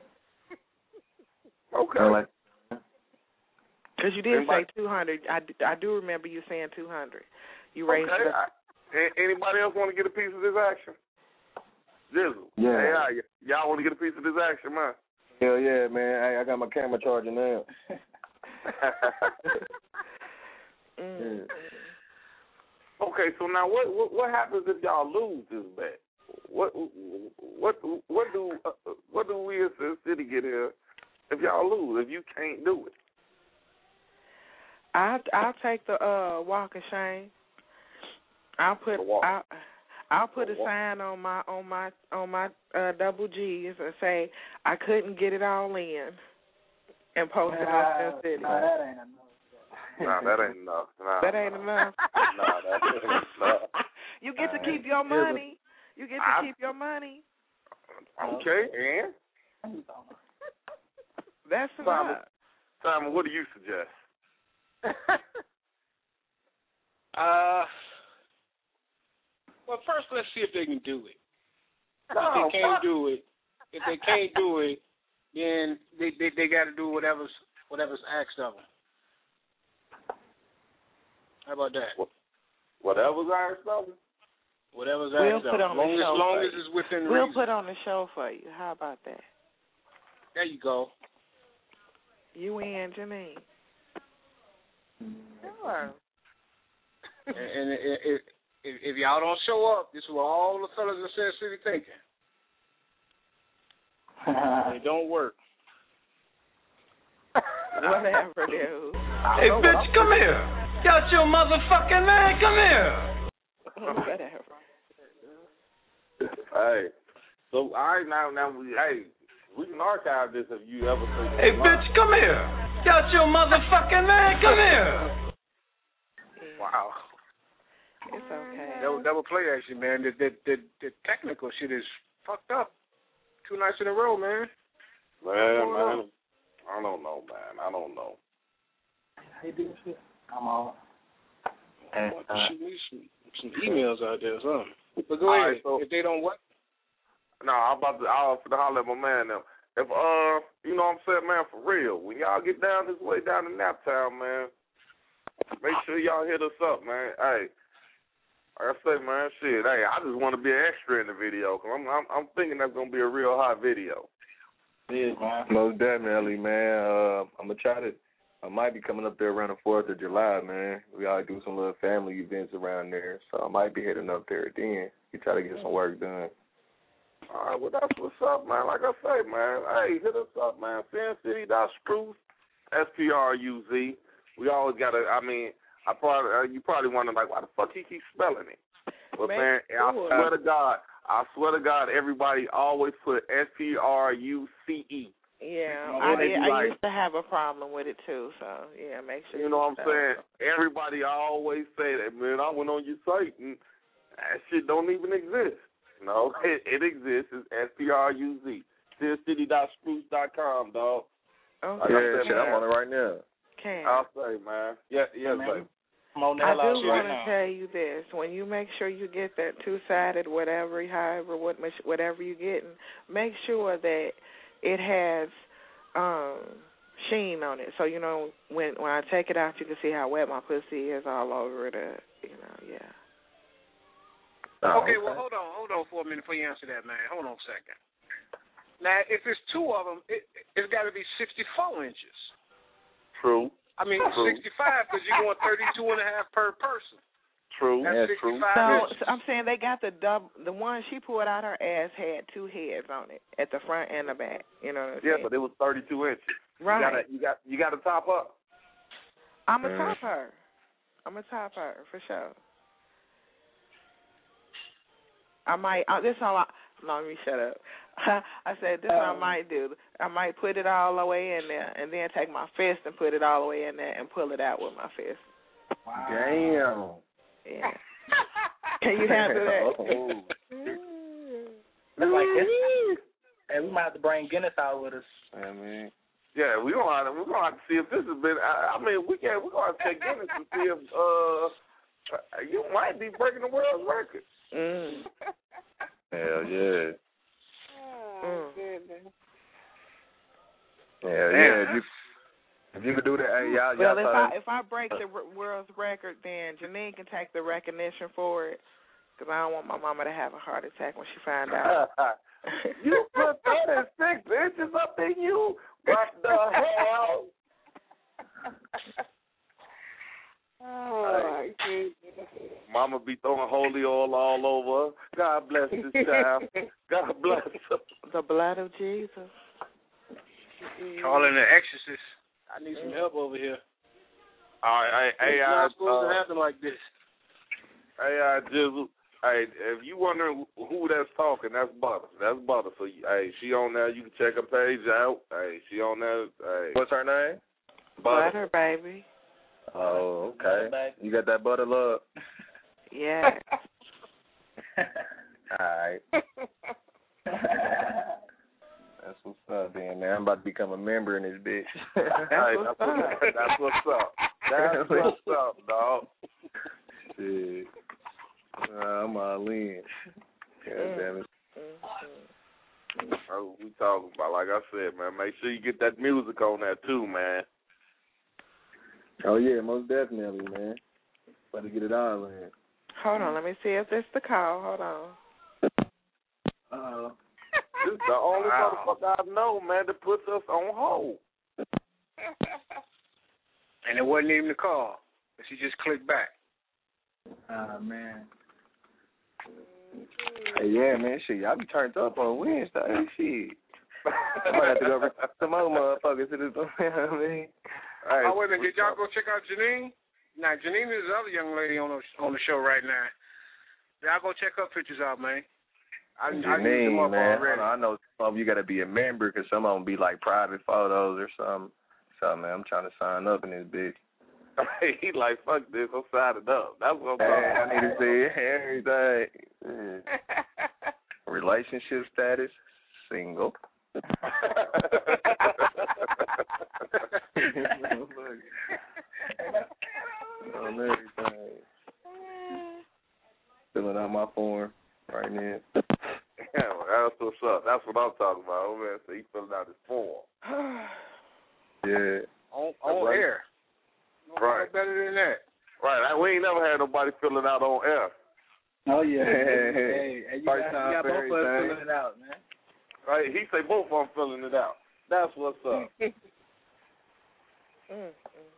Okay. Because you did Anybody? say two hundred. I, I do remember you saying two hundred. You raised okay. it up. I, anybody else want to get a piece of this action? Jizzle. Yeah. Hey, y- y'all want to get a piece of this action, man? Hell yeah, man. I, I got my camera charging now. mm. Okay, so now what, what what happens if y'all lose this bet? What what what do uh, what do we as a city get here if y'all lose? If you can't do it? I'll I'll take the uh, walk of shame. I'll put I'll, I'll put a sign on my on my on my uh, double G's and say I couldn't get it all in, and post it on the city. No, that ain't enough. Nah, that ain't enough. Nah, that ain't enough. Nah, that ain't enough. You get to keep your money. You get to I, keep your money. Okay, and that's enough. Simon, Simon, what do you suggest? uh, well, first let's see if they can do it. No, if they can't do it, if they can't do it, then they they, they got to do whatever's whatever's asked of them. How about that? Whatever's asked of them. Whatever's we'll asked put of them. On long the as show long for as you. it's within we'll reason. We'll put on the show for you. How about that? There you go. You and Janine. Sure. and and it, it, if, if y'all don't show up, this is what all the fellas in Sin City thinking. It don't work. Whatever, dude. Hey, bitch, come here. Got your motherfucking man. Come here. Whatever. Hey, so all right now, now we hey, we can archive this if you ever say. Hey, bitch, come here. Got your motherfucking man. Come here. Wow. It's okay. Double, double play action, man. The, the the the technical shit is fucked up. Two nights in a row, man. Man, man. I don't know, man. I don't know. Hey, do shit. I'm on. Uh, shoot me some, some emails out there or something. But go All ahead. right, so, if they don't what? No, I'm about to. I'll for the holler at my man now. If uh, you know what I'm saying, man, for real. When y'all get down this way down to Naptown, man, make sure y'all hit us up, man. Hey, like I say, man, shit. Hey, I just want to be an extra in the video because I'm, I'm I'm thinking that's gonna be a real hot video. Yeah, man. Most definitely, man. Uh, I'm gonna try to. I might be coming up there around the Fourth of July, man. We all do some little family events around there, so I might be heading up there then. We try to get some work done. All right, well, that's what's up, man. Like I say, man, hey, hit us up, man. Sin City dot Spruce, S P R U Z. We always got to, I mean, I probably, uh, you probably wonder, like, why the fuck he keeps spelling it? But, man, I swear to God, I swear to God, everybody always put S P R U C E. Yeah, you know, I did. I like, used to have a problem with it, too, so, yeah, make sure you you know what I'm stop. saying? Everybody always say that, man. I went on your site, and that shit don't even exist. No, it, it exists. It's S P R U Z. Sin City dot Spruce dot com, dog. Okay. Like yeah, said, shit, I'm on it right now. Can. I'll say, man. Yeah, yeah, baby. I do want to tell you this: when you make sure you get that two-sided, whatever, however, what, whatever you're getting, make sure that it has um, sheen on it. So you know, when when I take it out, you can see how wet my pussy is all over it. Uh, you know, yeah. Oh, okay, well, hold on, hold on for a minute before you answer that, man. Hold on a second. Now, if it's two of them, it, it's got to be sixty-four inches. True. I mean, true. sixty-five because you're going thirty-two and a half per person. True. That's yeah, true. So, so I'm saying they got the double. The one she pulled out her ass had two heads on it at the front and the back. You know what I'm yeah, saying? but it was thirty-two inches. Right. You got you got you got to top up. I'm a top her. I'm a top her for sure. I might. Uh, this all. I, no, let me shut up. I said this. Um, what I might do. I might put it all the way in there, and then take my fist and put it all the way in there, and pull it out with my fist. Wow. Damn. Yeah. Can you handle that? Oh. That's like this. Hey, we might have to bring Guinness out with us. I mean, Yeah, we gonna have to, we gonna have to see if this has been. I, I mean, we can we gonna have to check Guinness to see if uh you might be breaking the world record. Mm. Hell yeah. Oh, goodness. Yeah, yeah. If you, if you could do that, hey, y'all, y'all well, if thought I if I break the r- world's record, then Janine can take the recognition for it, because I don't want my mama to have a heart attack when she find out. You put thirty-six inches up in you? What the hell? Oh, my goodness. Mama be throwing holy oil all over. God bless this child. God bless her. The blood of Jesus. Calling the exorcist. I need some help over here. All right, hey, it's I, not supposed uh, to happen like this. Hey, I just, hey, if you wondering who that's talking, that's Butter. That's Butter. So, hey, she on there. You can check her page out. Hey, she on there. Hey. What's her name? Butter, Butter baby. Oh, okay. You got that butter love? Yeah. All right. That's what's up, then, man. I'm about to become a member in this bitch. That's, hey, what's, that's, what, that's what's up. That's what's up, dog. Shit. Uh, I'm all in. God damn it. Oh, we talking about, like I said, man, make sure you get that music on there, too, man. Oh, yeah, most definitely, man. About to get it all in. Hold on, let me see if this the call. Hold on. Uh, this is the only wow. motherfucker I know, man, that puts us on hold. And it wasn't even the call. She just clicked back. Oh, uh, man. Hey, yeah, man, shit, y'all be turned up on Wednesday. Shit. I might have to go for some other motherfuckers to this, you know what I mean? Right, oh, wait a minute. Did y'all go check out Janine? Now, Janine is the other young lady on the, on the show right now. Y'all go check her pictures out, man. I, Janine, I man. Already. I know some of you got to be a member because some of them be like private photos or something. So, man, I'm trying to sign up in this bitch. He like, fuck this. I'm signing up. That's what I'm talking hey, I need to see everything. Yeah. Relationship status, single. On everything. Filling out my form right now. Yeah, well, that's what's up. That's what I'm talking about. Oh, man, so he filling out his form. Yeah. On, on right. air. No right. Better than that. Right. We ain't never had nobody filling out on air. Oh, yeah. Hey, hey, hey, you got, you got both of us filling it out, man. Right. He say both of them filling it out. That's what's up. mm, mm.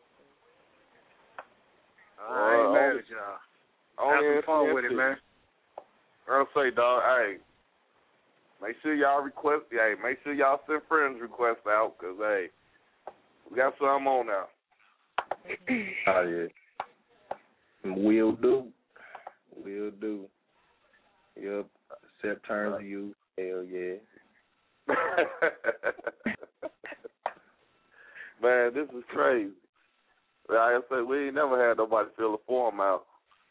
I ain't mad at y'all. Have some fun with it, man. I'll say, dog, hey, make sure y'all request, hey, make sure y'all send friends requests out, because, hey, we got some on now. Oh, yeah. Will do. Will do. Yep. Accept terms of use. Hell yeah. Man, this is crazy. Like I said, we ain't never had nobody fill a form out.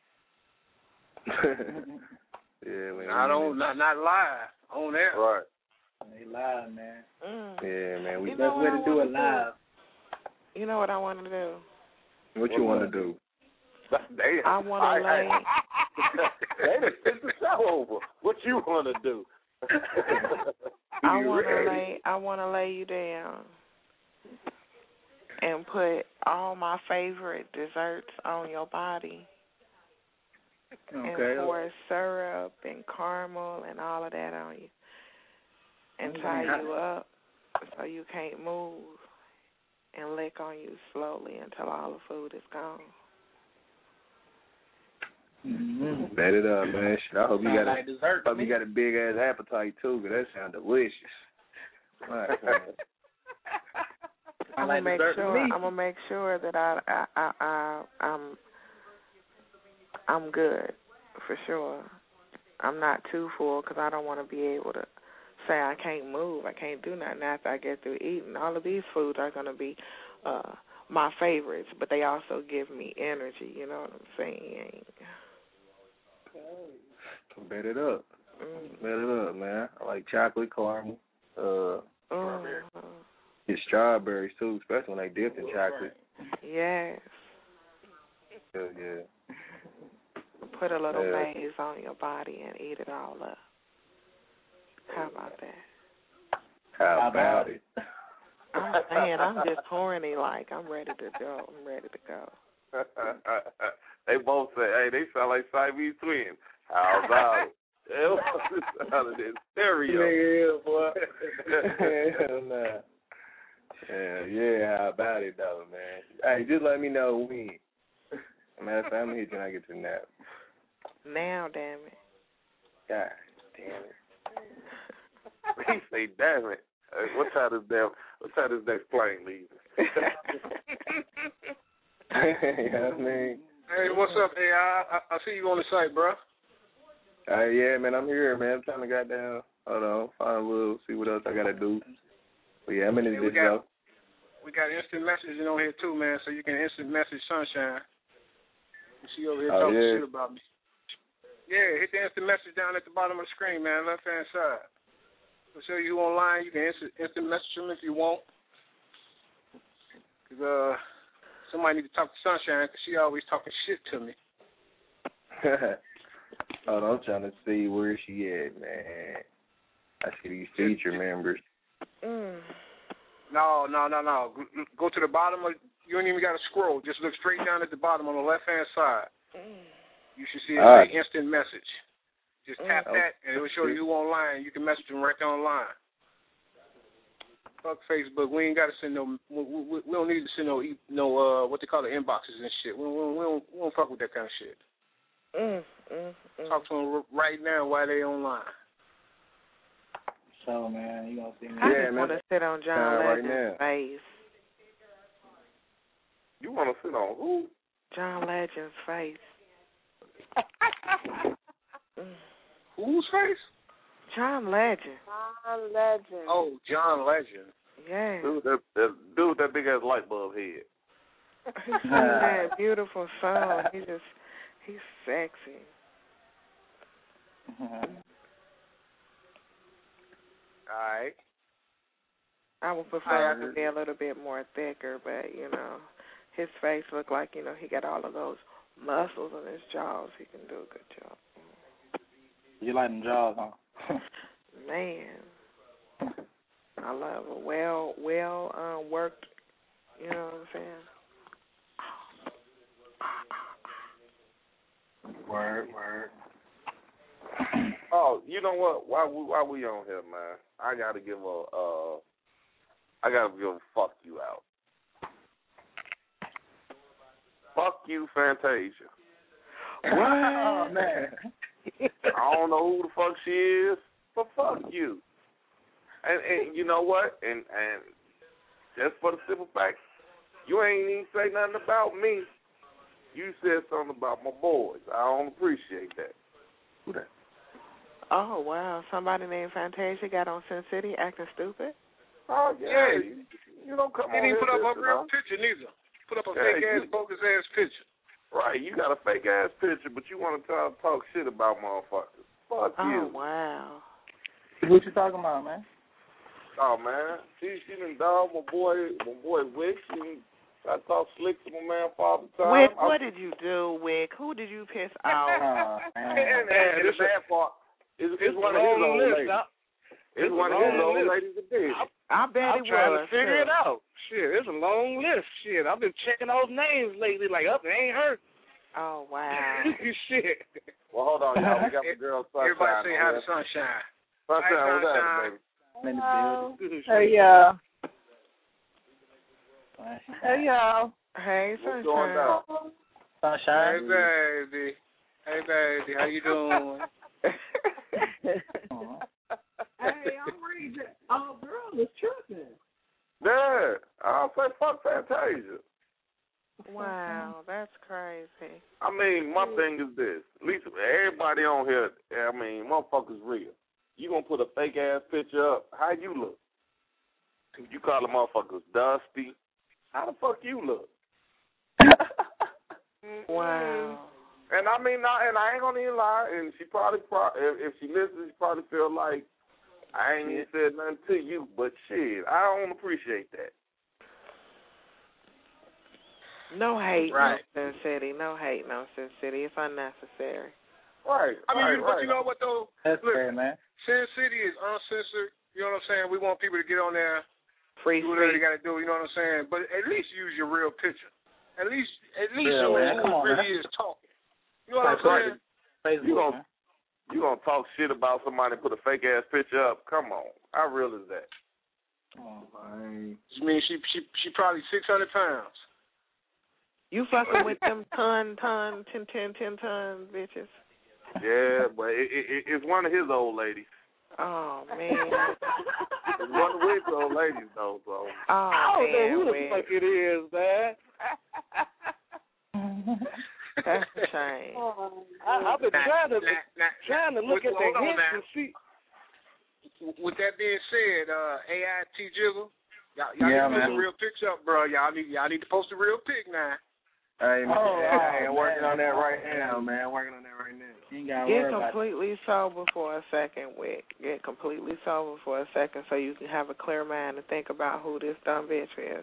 Yeah, man. I don't, not, not live, on air. Right. They live, man. Mm. Yeah, man. We you best way to do it live. Do? You know what I want to do? What you want to do? They, I want to lay. They done took the show over. What you want to do? I want to lay. I want to lay you down and put all my favorite desserts on your body. Okay. And pour syrup and caramel and all of that on you. And tie you up so you can't move. And lick on you slowly until all the food is gone. Mm-hmm. Bet it up, man. Shit, I hope you got like a dessert. hope you got a big ass appetite too, cause that sounds delicious. Right, I'm gonna make sure. I'm gonna make sure that I, I, I, I, I'm, I'm good for sure. I'm not too full because I don't want to be able to say I can't move. I can't do nothing after I get through eating. All of these foods are gonna be uh, my favorites, but they also give me energy. You know what I'm saying? Bet it up. Mm. Bet it up, man. I like chocolate caramel. Uh, oh. It's strawberries too, especially when they dipped in chocolate. Yes. Yeah, yeah. Put a little yeah. maize on your body and eat it all up. How about that? How about it? I'm saying I'm just horny, like I'm ready to go. I'm ready to go. They both say, hey, they sound like Siamese twins. How about it? It sounded in stereo. Yeah, boy. Hell nah. Yeah, yeah, how about it, though, man? Hey, just let me know when. Matter of fact, I'm going to hit you when I get to the nap. Now, damn it. God damn it. He say, damn it. Hey, what time is that? What time is next plane leaving? You know what I mean? Hey, what's up, A I? I, I see you on the site, bro. Uh, yeah, man, I'm here, man. I'm trying to get down. Hold on, find a little, see what else I got to do. But, yeah, I'm in this yeah, bitch, we got, though. we got instant messaging on here, too, man, so you can instant message Sunshine. She over here oh, talking yeah. shit about me. Yeah, hit the instant message down at the bottom of the screen, man, left-hand side. I'll show you online. You can instant, instant message them if you want. Cause, uh, somebody need to talk to Sunshine because she always talking shit to me. Hold on, I'm trying to see where she at, man. I see these feature members. Mm. No, no, no, no. Go to the bottom of. You don't even got to scroll. Just look straight down at the bottom on the left-hand side. Mm. You should see it All say right. instant message. Just tap Mm. that, and it will show you online. You can message them right there online. Fuck Facebook. We ain't got to send no. We, we, we don't need to send no no uh what they call the inboxes and shit. We, we, we don't we don't fuck with that kind of shit. Mm, mm, mm. Talk to them right now while they online. So man, you gonna see me? I Yeah, just man. want to sit on John Time right Legend's now. face. You want to sit on who? John Legend's face. mm. Whose face? John Legend. John Legend. Oh, John Legend. Yeah. Dude, that, that dude, that big ass light bulb head. He sings that beautiful song. He just, he's sexy. All right. I would prefer him to be a little bit more thicker, but, you know, his face looked like, you know, he got all of those muscles in his jaws. He can do a good job. You like them jaws, huh? Man. I love a well, well um, worked, you know what I'm saying? Word, word. Oh, you know what? Why we why we on here, man? I gotta give a uh, I gotta give a fuck you out. Fuck you, Fantasia. What? Oh, man. I don't know who the fuck she is, but fuck you. And, and you know what? And and just for the simple fact, you ain't even say nothing about me. You said something about my boys. I don't appreciate that. Who that? Oh, wow. Somebody named Fantasia got on Sin City acting stupid? Oh, yeah. Yeah. You, you don't come He on didn't here put up a this, real huh? picture neither. Put up a Yeah, fake ass, you- bogus ass picture. Right, you got a fake ass picture, but you want to talk, talk shit about motherfuckers. Fuck Oh, you. wow. What you talking about, man? Oh man, she she done dog my boy, my boy Wick. She I talk slick to my man Father Time. Wick, I, what did you do, Wick? Who did you piss off? Oh, and, man. and, and the bad part is it's, It's one a of his long old list. ladies. I- It's it's one a of his long old list. ladies that did. I, I bet I'm he trying was. to figure too. it out. Shit, it's a long list. Shit, I've been checking those names lately. Like, up, it ain't her. Oh, wow. Shit. Well, hold on, y'all. We got the girl Sunshine. Everybody say hi on to here. Sunshine. Sunshine, Hi, what's Sunshine. happening, baby? I'm in the building. Hey, y'all. Hey, y'all. Hey, What's going Sunshine. down? Hey, Sunshine. baby. Hey, baby. How you doing? Hey, I'm ready to. Oh, girl, it's tripping. Yeah, I'll say fuck Fantasia. Wow, that's crazy. I mean, my thing is this. At least everybody on here, I mean, motherfuckers real. You gonna put a fake ass picture up, how you look? You call the motherfuckers dusty. How the fuck you look? Wow. And I mean, not, and I ain't gonna even lie. And she probably, pro- if, if she listens, she probably feel like I ain't even said nothing to you, but shit, I don't appreciate that. No hate, right. no Sin City. No hate, no Sin City. It's unnecessary. Right. I mean, right, you, right. but you know what though? That's Look, fair, man. Sin City is uncensored. You know what I'm saying? We want people to get on there, free, do whatever they got to do. You know what I'm saying? But at least use your real picture. At least, at least Yeah, show man. who Come on, really man. is talking. You know what That's I'm saying? right. You gonna you gonna talk shit about somebody and put a fake ass picture up? Come on, how real is that? Oh, man. I mean, she she she probably six hundred pounds. You fucking with them ton, ton, ten, ten, ten ton bitches. Yeah, but it, it, it's one of his old ladies. Oh, man. It's one of his old ladies, though, so. Oh, I don't man, know who the man. fuck it is, man. That's a shame. I, I've been Nah, trying to nah, nah, trying to look nah, at the hold on hints now. and see. With that being said, uh, A I T Jiggle, y'all, y'all Yeah, need to put man. the real picture up, bro. Y'all need y'all need to post a real pic now. Hey, man, Oh, hey, oh, working man. on that right now, man. Working on that right now. You ain't got to Get worry about it. completely sober for a second, Wick. Get completely sober for a second so you can have a clear mind to think about who this dumb bitch is.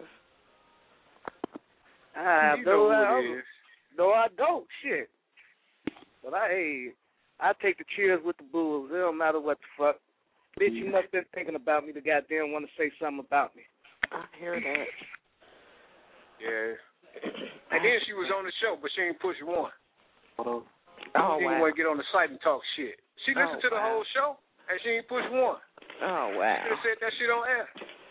Ah, You though know who I, it is. though I don't, shit. But I, hey, I take the cheers with the bulls. It don't matter what the fuck. Bitch, you must been thinking about me to goddamn want to say something about me. I hear that. Yeah. And then she was on the show, but she ain't push one. Oh, she didn't wow. want to get on the site and talk shit. She listened Oh, to the wow. whole show, and she ain't push one. Oh, She wow. could have said that shit on air.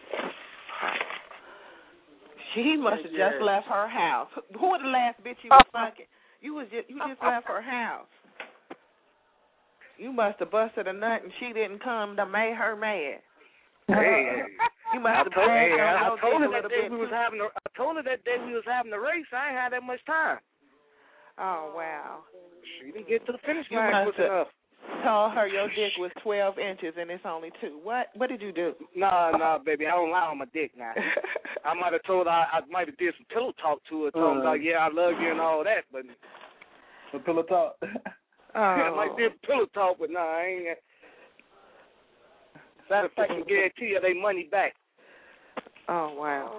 She must have just Yeah. left her house. Who was the last bitch you was fucking? You was just, you just left her house. You must have busted a nut and she didn't come. That made her mad. Hey, You must I have told, hey, bragged on I your told her dick a that little day bit we was too. having. A, I told her that day we was having the race. I ain't had that much time. Oh, wow. She didn't get to the finish You line must quick have enough. told her your dick was twelve inches and it's only two. What? What did you do? Nah, nah, baby, I don't lie on my dick now. I might have told her I, I might have did some pillow talk to her, told her Uh. like, yeah, I love you and all that, but The pillow talk. Oh. I might did pillow talk, but nah, I ain't. Matter of fact, I guarantee you they money back. Oh, wow.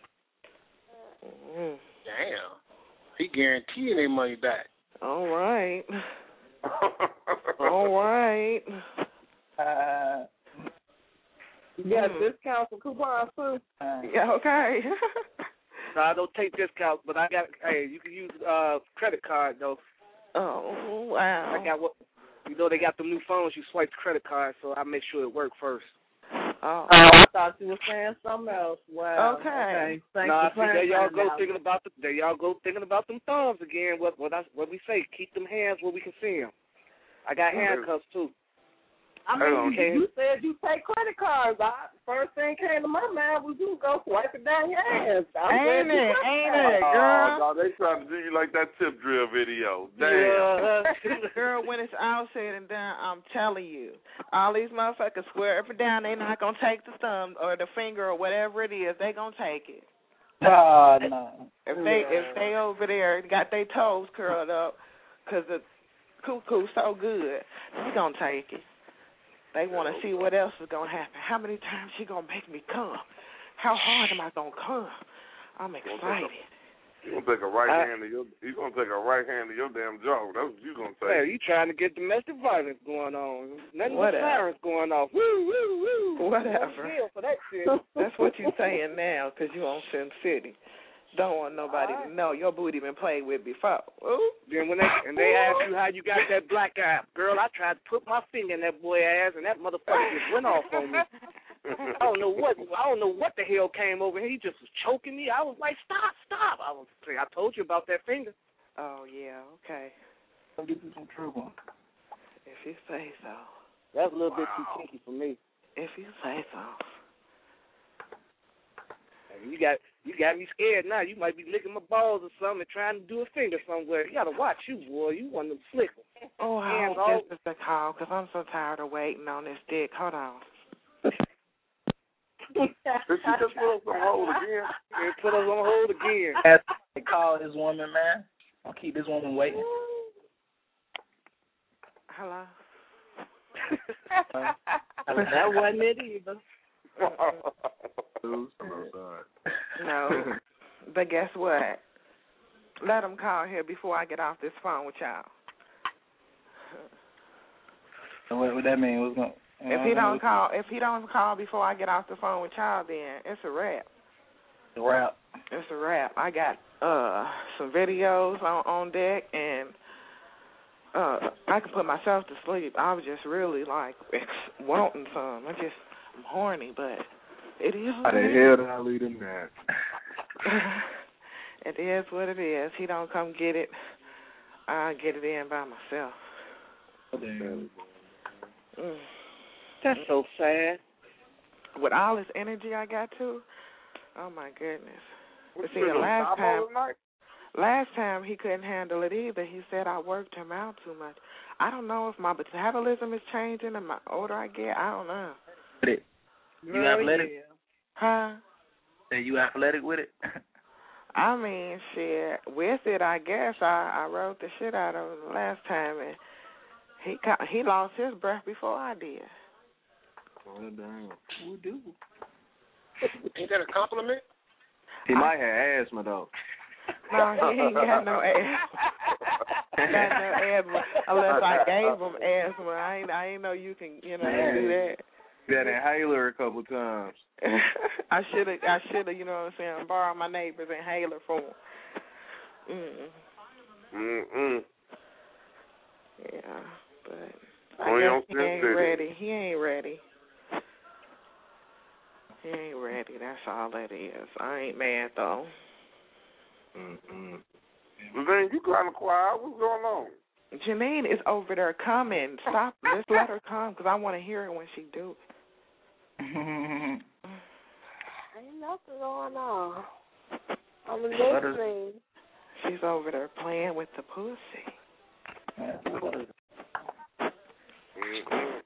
Mm. Damn. He guaranteeing their money back. All right. All right. Uh, You got Mm. discounts and coupons too? uh, Yeah, okay. No, I don't take discounts, but I got. Hey, you can use uh credit card though. Oh, wow. I got what. You know they got them new phones. You swipe the credit card, so I make sure it works first. Oh. Oh, I thought you were saying something else. Wow. Okay. Okay. Thanks Nah, for see, there y'all go clarifying thinking about the. There y'all go thinking about them thumbs again. What what I what we say? Keep them hands where we can see them. I got handcuffs too. I mean, Okay. you, you said you take credit cards. I, first thing came to my mind was you go swipe it down your ass. I'm Ain't glad you it? took Ain't that. it, girl? Oh, no, they trying to do you like that tip drill video. Damn. Yeah. Girl, when it's all said and done, I'm telling you, all these motherfuckers swear up and down they not going to take the thumb or the finger or whatever it is. They going to take it. oh, no. If they if they over there got their toes curled up because the cuckoo's so good, they going to take it. They want to see what else is going to happen. How many times she going to make me come? How hard am I going to come? I'm excited. You gonna take a right hand to your you gonna take a right hand to your damn jaw. That's what you gonna Hey, say. you trying to get domestic violence going on? Nothing Whatever. but sirens going off. Woo woo woo. Whatever. Jail for that shit. That's what you saying now because you on Sin City. Don't want nobody to know your booty been played with before. Ooh. Then when they and they ask you how you got that black eye, girl, I tried to put my finger in that boy's ass and that motherfucker just went off on me. I don't know what I don't know what the hell came over here. He just was choking me. I was like, stop, stop. I was I told you about that finger. Oh yeah, okay. I'll get you some trouble. If you say so. That's a little Wow. bit too kinky for me. If you say so. And you got you got me scared now. You might be licking my balls or something and trying to do a finger somewhere. You gotta watch you, boy. You one of them slickers. Oh, I Hands hope all- this is the call because I'm so tired of waiting on this dick. Hold on. Did she just put us on hold again? Yeah, put us on hold again. Ask to call this woman, man. I'll keep this woman waiting. Hello? That wasn't it either. No. But guess what? Let him call here before I get off this phone with y'all. So what would that mean? What's going? If he don't call, if he don't call before I get off the phone with y'all, then it's a wrap. A wrap. It's a wrap. I got uh some videos on on deck, and uh I can put myself to sleep. I was just really like wanting some. I just I'm horny, but it is. How the hell did I leave him that? It is what it is. He don't come get it. I get it in by myself. Damn. Mm. That's so sad. With all this energy I got to, oh my goodness. What But see, you the doing, last Tom time, all night? last time he couldn't handle it either. He said I worked him out too much. I don't know if my metabolism is changing and the older I get. I don't know. You Oh, athletic? yeah. Huh? Are you athletic with it? I mean, shit, with it, I guess I, I rode the shit out of him the last time, and he got, he lost his breath before I did. Oh, damn. We do. Ain't that a compliment? He might have asthma, though. No, he ain't got no asthma. got no asthma unless I gave him asthma. I ain't, I ain't know you can, you know, Man. do that. That inhaler a couple times. I should have, I should have, you know what I'm saying, borrow my neighbor's inhaler for him. Mm. Mm-mm. Yeah, but Oh, I he guess don't he feel ain't good. ready. He ain't ready. He ain't ready. That's all that is. I ain't mad though. Mm-mm. But then you kind of quiet. What's going on? Janine is over there coming. Stop. Just let her come because I want to hear it when she do it. Ain't nothing going on. I'm listening. She's over there playing with the pussy. Mm-mm.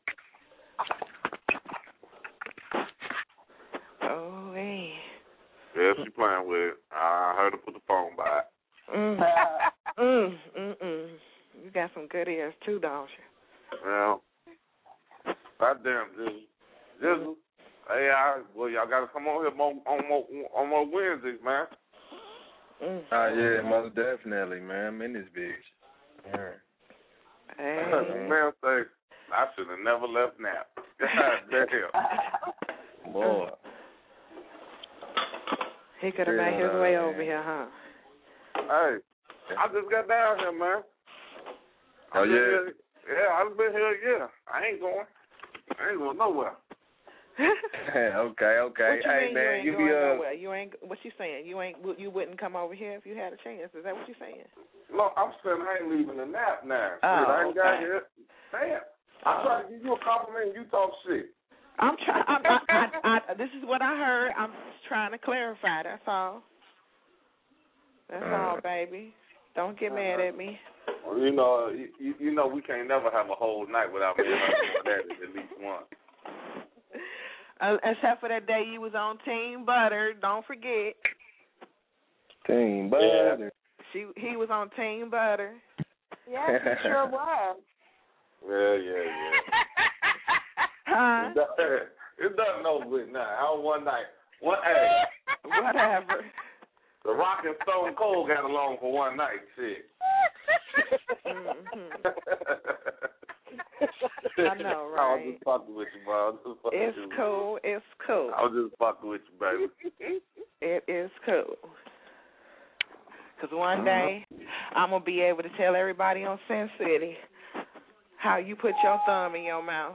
Oh, hey. Yeah, she playing with it. I heard her put the phone by. Mm. mm, mm, mm. You got some good ears too, don't you? Well, goddamn, just, just, hey, I, well, y'all got to come on here more, on more, on more Wednesdays, man. Mm. Oh, yeah, most definitely, man. I'm in this bitch. Yeah. Hey. Man, say, I should have never left nap. God damn. Boy. He could have made his way over here, huh? Hey, I just got down here, man. Oh, yeah? Here, yeah, I've been here, yeah. I ain't going. I ain't going nowhere. okay, okay. What you hey, mean man, you ain't you going be, uh, nowhere? You ain't, what you saying? You ain't, you wouldn't come over here if you had a chance. Is that what you saying? Look, I'm saying I ain't leaving the nap now. Oh, Shit, I ain't got okay. here. Damn. I Oh. try to give you a compliment and you talk shit. I'm trying. I, I, I, I, this is what I heard. I'm just trying to clarify. That's all. That's Uh. all, baby. Don't get mad at me. Well, you know, you, you know, we can't never have a whole night without me doing that at least once. Uh, except for that day you was on Team Butter. Don't forget. Team Butter. She, he was on Team Butter. Yes, it sure was. Yeah, yeah, yeah. Huh? It doesn't, it doesn't over with now. I was one night. One, hey, Whatever. The Rock and Stone Cold got along for one night. Shit. Mm-hmm. I know, I was right? just fucking with you, bro. I was just fucking It's with you. cool. It's cool. I was just fucking with you, baby. It is cool. Because one day, I'm going to be able to tell everybody on Sin City how you put your thumb in your mouth.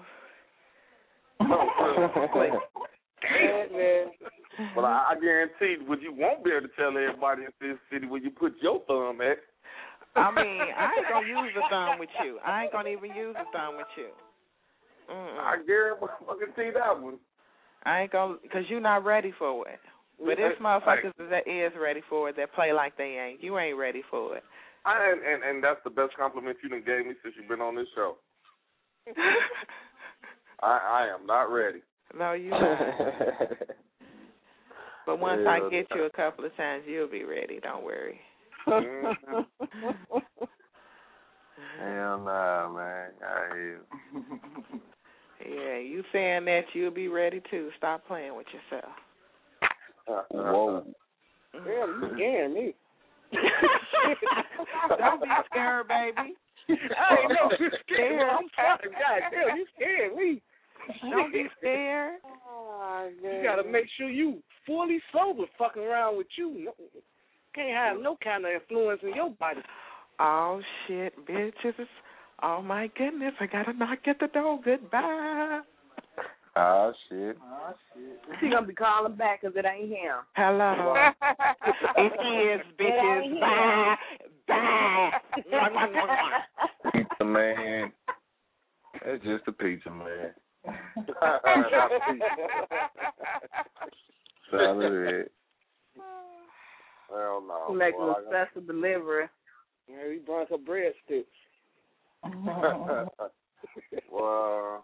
Well, I, I guarantee what you won't be able to tell everybody in this city where you put your thumb at. I mean, I ain't going to use the thumb with you. I ain't going to even use the thumb with you. Mm-mm. I guarantee that one. I ain't going to, because you're not ready for it. But there's motherfuckers that is ready for it that play like they ain't. You ain't ready for it. I, and, and, and that's the best compliment you done gave me since you've been on this show. I, I am not ready. No, you not. But once Yeah. I get you a couple of times, you'll be ready. Don't worry. Mm-hmm. Hell nah, man. I hear you. Annette, you'll be ready too. Stop playing with yourself. Whoa. Damn, you scaring me. Don't be scared, baby. I ain't no scared. I'm sorry. God damn, you scared me. Don't be scared. Oh, you got to make sure you fully sober fucking around with you. No, can't have no kind of influence in your body. Oh, shit, bitches. Oh, my goodness. I got to knock at the door. Goodbye. Oh, shit. Oh, shit. She going to be calling back because it ain't him. Hello. It is, bitches. Bye. Bye. Pizza man. That's just a pizza man. Solid it. Hell no. He makes a special delivery. Yeah, he brought her breadsticks. Well,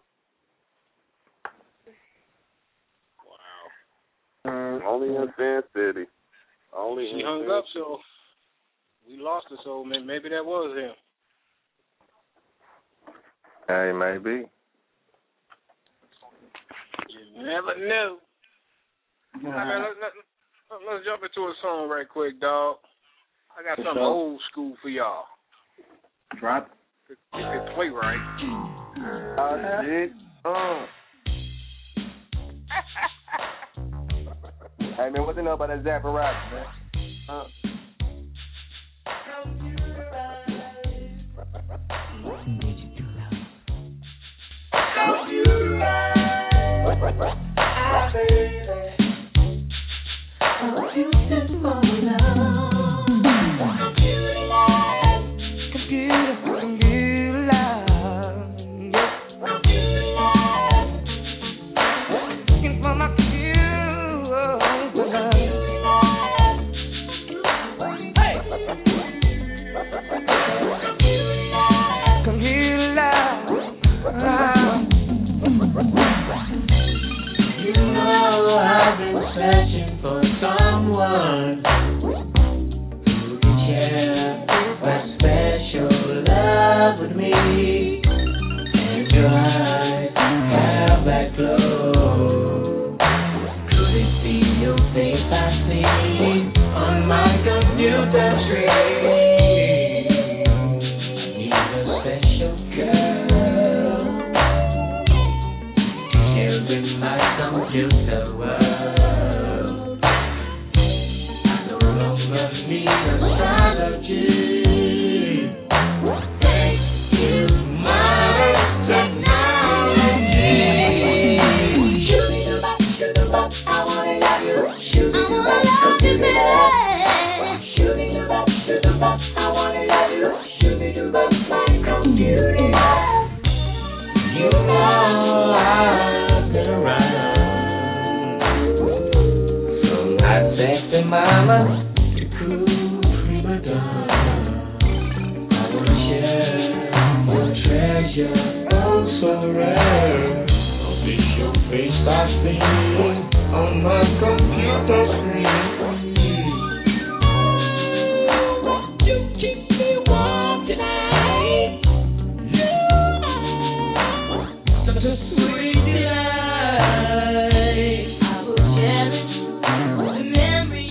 wow. Only in Sin City. Only she in hung Sin up, so we lost her. So maybe that was him. Hey, maybe. You never knew. Uh-huh. I mean, let, let, let's jump into a song right quick, dog. I got something old school for y'all. Drop. If it play right. Oh, shit. Oh. Hey, man, what you know about that Zappa rap, man? Uh. Searching for someone who can share my special love with me, and your eyes have that glow. Could it be your face I see on my computer screen? I need a special girl here in my computer world. Mama, the cool prima donna. I wanna share your treasure, oh so rare. I'll see your face by screen on my computer screen. You keep me warm tonight. Such a sweet delight. I will cherish the memory.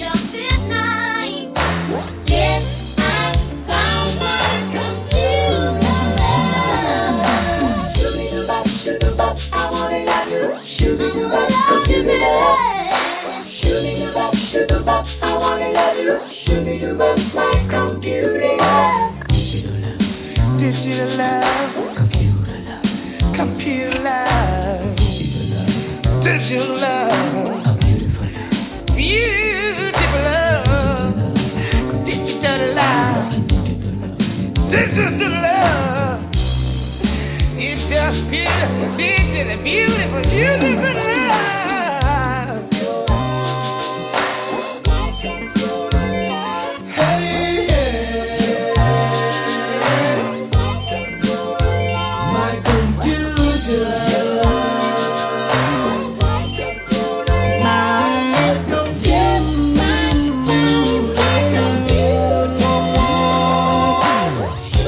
Digital love, computer love, computer love, digital love, beautiful love, digital love, digital love. It's just beautiful, beautiful, beautiful, beautiful love.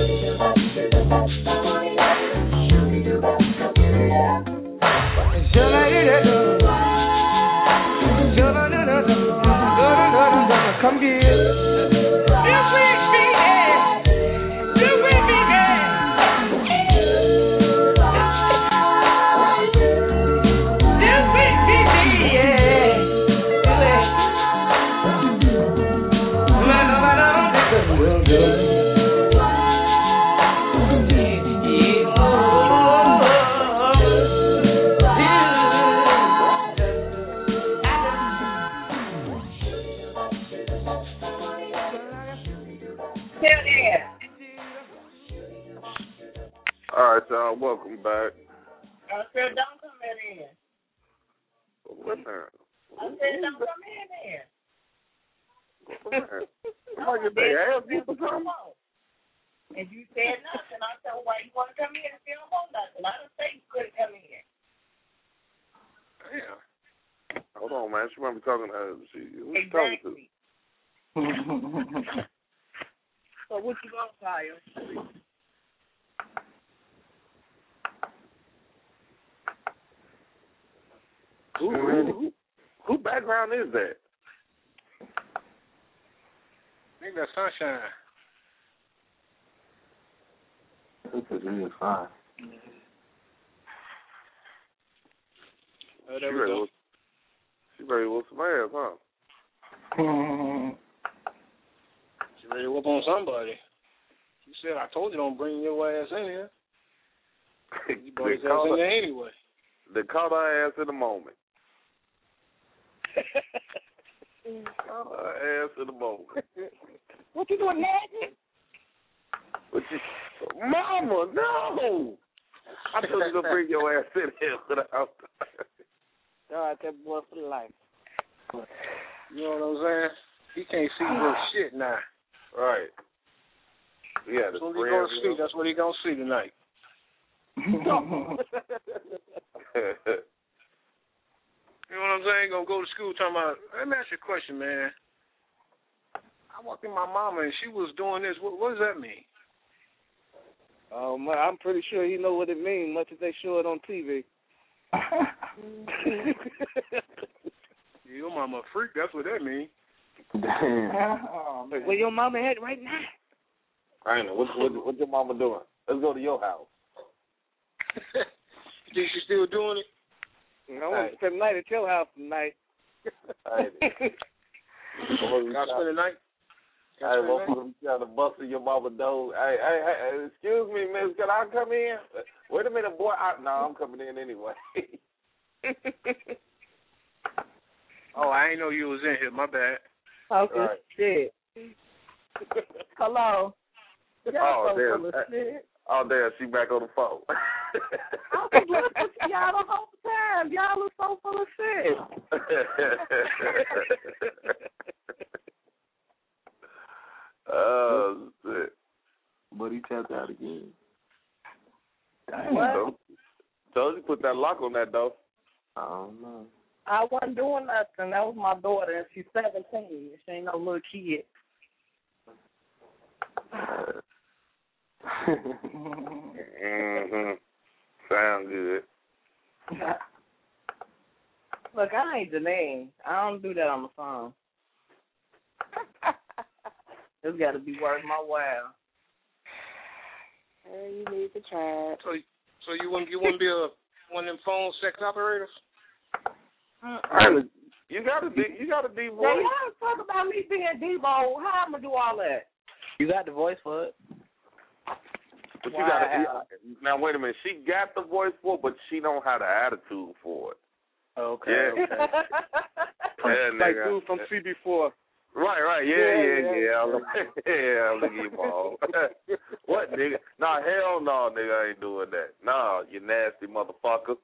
Just All right, y'all. Welcome back. I said, don't come in. What the? I said, don't come in there. Somebody get their ass beat or something? And you said nothing. I said, why you want to come in if you don't want nothing? I didn't say you couldn't come in. Damn. Hold on, man. She might be talking to her. She, who's exactly. talking to? So what you gonna fire? Who, who, who background is that? I think that's Sunshine. This is really fine. Oh, she, ready with, she ready with some ass, huh? She ready to whoop on somebody. She said, I told you don't bring your ass in here. You brought his ass in there anyway. They caught her ass in a moment. Caught her ass in a moment. What you doing, Maggie? What you, Mama, no! I told you to bring your ass in here without. All right, that boy for life. You know what I'm saying? He can't see worth shit now. Right. Yeah, that's what he gonna see. That's what he gonna see tonight. You know what I'm saying? Gonna go to school talking about. Let me ask you a question, man. I walked in my mama and she was doing this. What, what does that mean? Um, I'm pretty sure he know what it means, much as they show it on T V. Your mama a freak. That's what that means. Damn. Oh, where your mama at right now? I know. What, what, what your mama doing? Let's go to your house. You think she's still doing it? I want to spend the night at your house tonight. Hey. Got to spend the night? Hey, what for them trying to bust in your mama door? Hey, hey, hey, excuse me, miss, can I come in? Wait a minute, boy. I, no, I'm coming in anyway. Oh, I ain't know you was in here. My bad. Okay, right. shit. Hello. Y'all Oh, so damn. full of shit. Oh, damn, she back on the phone. I was listening to y'all the whole time. Y'all are so full of shit. Oh, shit. But he tapped out again. What? Told you put that lock on that, though. I don't know. I wasn't doing nothing. That was my daughter, and she's seventeen. She ain't no little kid. Mm-hmm. Sound good. Look, I ain't Janine. I don't do that on the phone. It's got to be worth my while. Hey, you need to try it. So, so you wouldn't you wouldn't be a one of them phone sex operators? Mm-mm. You gotta be. You gotta be voice. Yeah, y'all talk about me being Debo. How I'm gonna do all that? You got the voice for it. But you Wow. gotta. Now wait a minute. She got the voice for it, but she don't have the attitude for it. Okay. Yeah. okay. Yeah, Like nigga. dude from C B four. Right, right, yeah, yeah, yeah. Yeah, yeah, look at you, ball. What, nigga? Nah, hell no, nigga, I ain't doing that. Nah, you nasty motherfucker.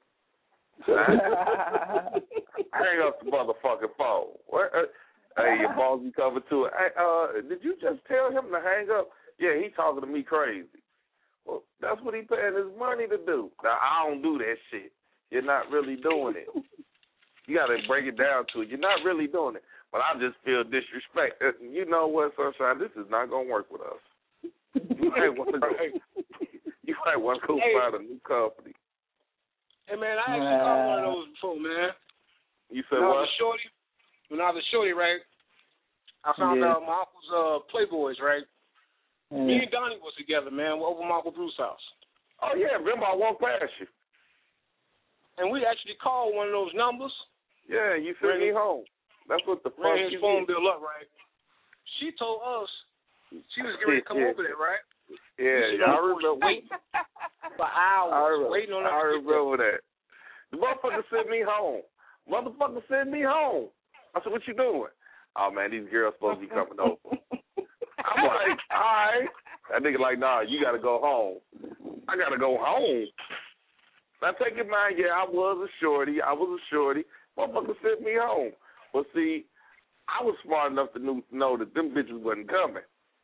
Hang up the motherfucking phone. What? Uh, hey, your balls be covered too. Hey, uh, did you just tell him to hang up? Yeah, he talking to me crazy. Well, that's what he paying his money to do. Now, I don't do that shit. You're not really doing it. You got to break it down to it. You're not really doing it. But I just feel disrespect. You know what, Sunshine? This is not going to work with us. You might want to go, you might want to go Hey. find a new company. Hey, man, I actually caught one of those before, man. You said when I what? was shorty, when I was shorty, right, I found Yeah. out my uncle's uh, Playboys, right? Yeah. Me and Donnie was together, man, over my Uncle Bruce's house. Oh, yeah, remember I walked past you. And we actually called one of those numbers. Yeah, you sent me home. That's what the fuck Ran his you phone did. bill up, right? She told us she was getting ready to come Yeah. over there, right? Yeah, She yeah, I was remember. waiting for hours, I remember, waiting on us. I to get there. remember that. The motherfucker sent me home. Motherfucker sent me home. I said, what you doing? Oh, man, these girls supposed to be coming over. I'm like, all right. That nigga like, nah, you got to go home. I gotta go home. Now take in mind, yeah, I was a shorty. I was a shorty. Motherfucker sent me home. But see, I was smart enough to knew, know that them bitches wasn't coming.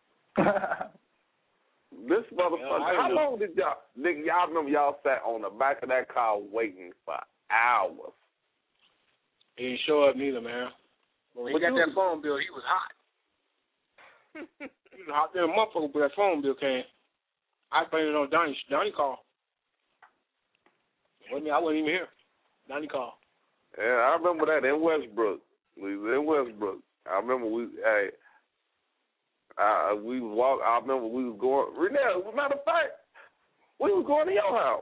This motherfucker, yeah, how long did y'all, nigga, y'all remember y'all sat on the back of that car waiting for hours? He didn't show up neither, man. When he got that phone bill, he was hot. He was hot there, motherfucker, when that phone bill came. I blamed it on Donnie. Donnie called. Wasn't me, I wasn't even here. Donnie called. Yeah, I remember that in Westbrook. We was in Westbrook. I remember we, hey, uh, we walk. I remember we was going. Renee, as a matter of fact, we was going to your house.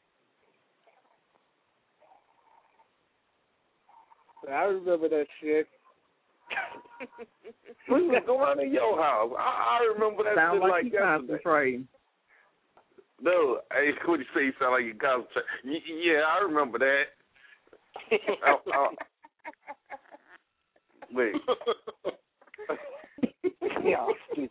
I remember that shit. We was going to your house. I, I remember that sound shit like, like you yesterday. Concentrating. No, hey, what you say? You sound like you concentrate. Yeah, I remember that. I, I, wait. Yeah.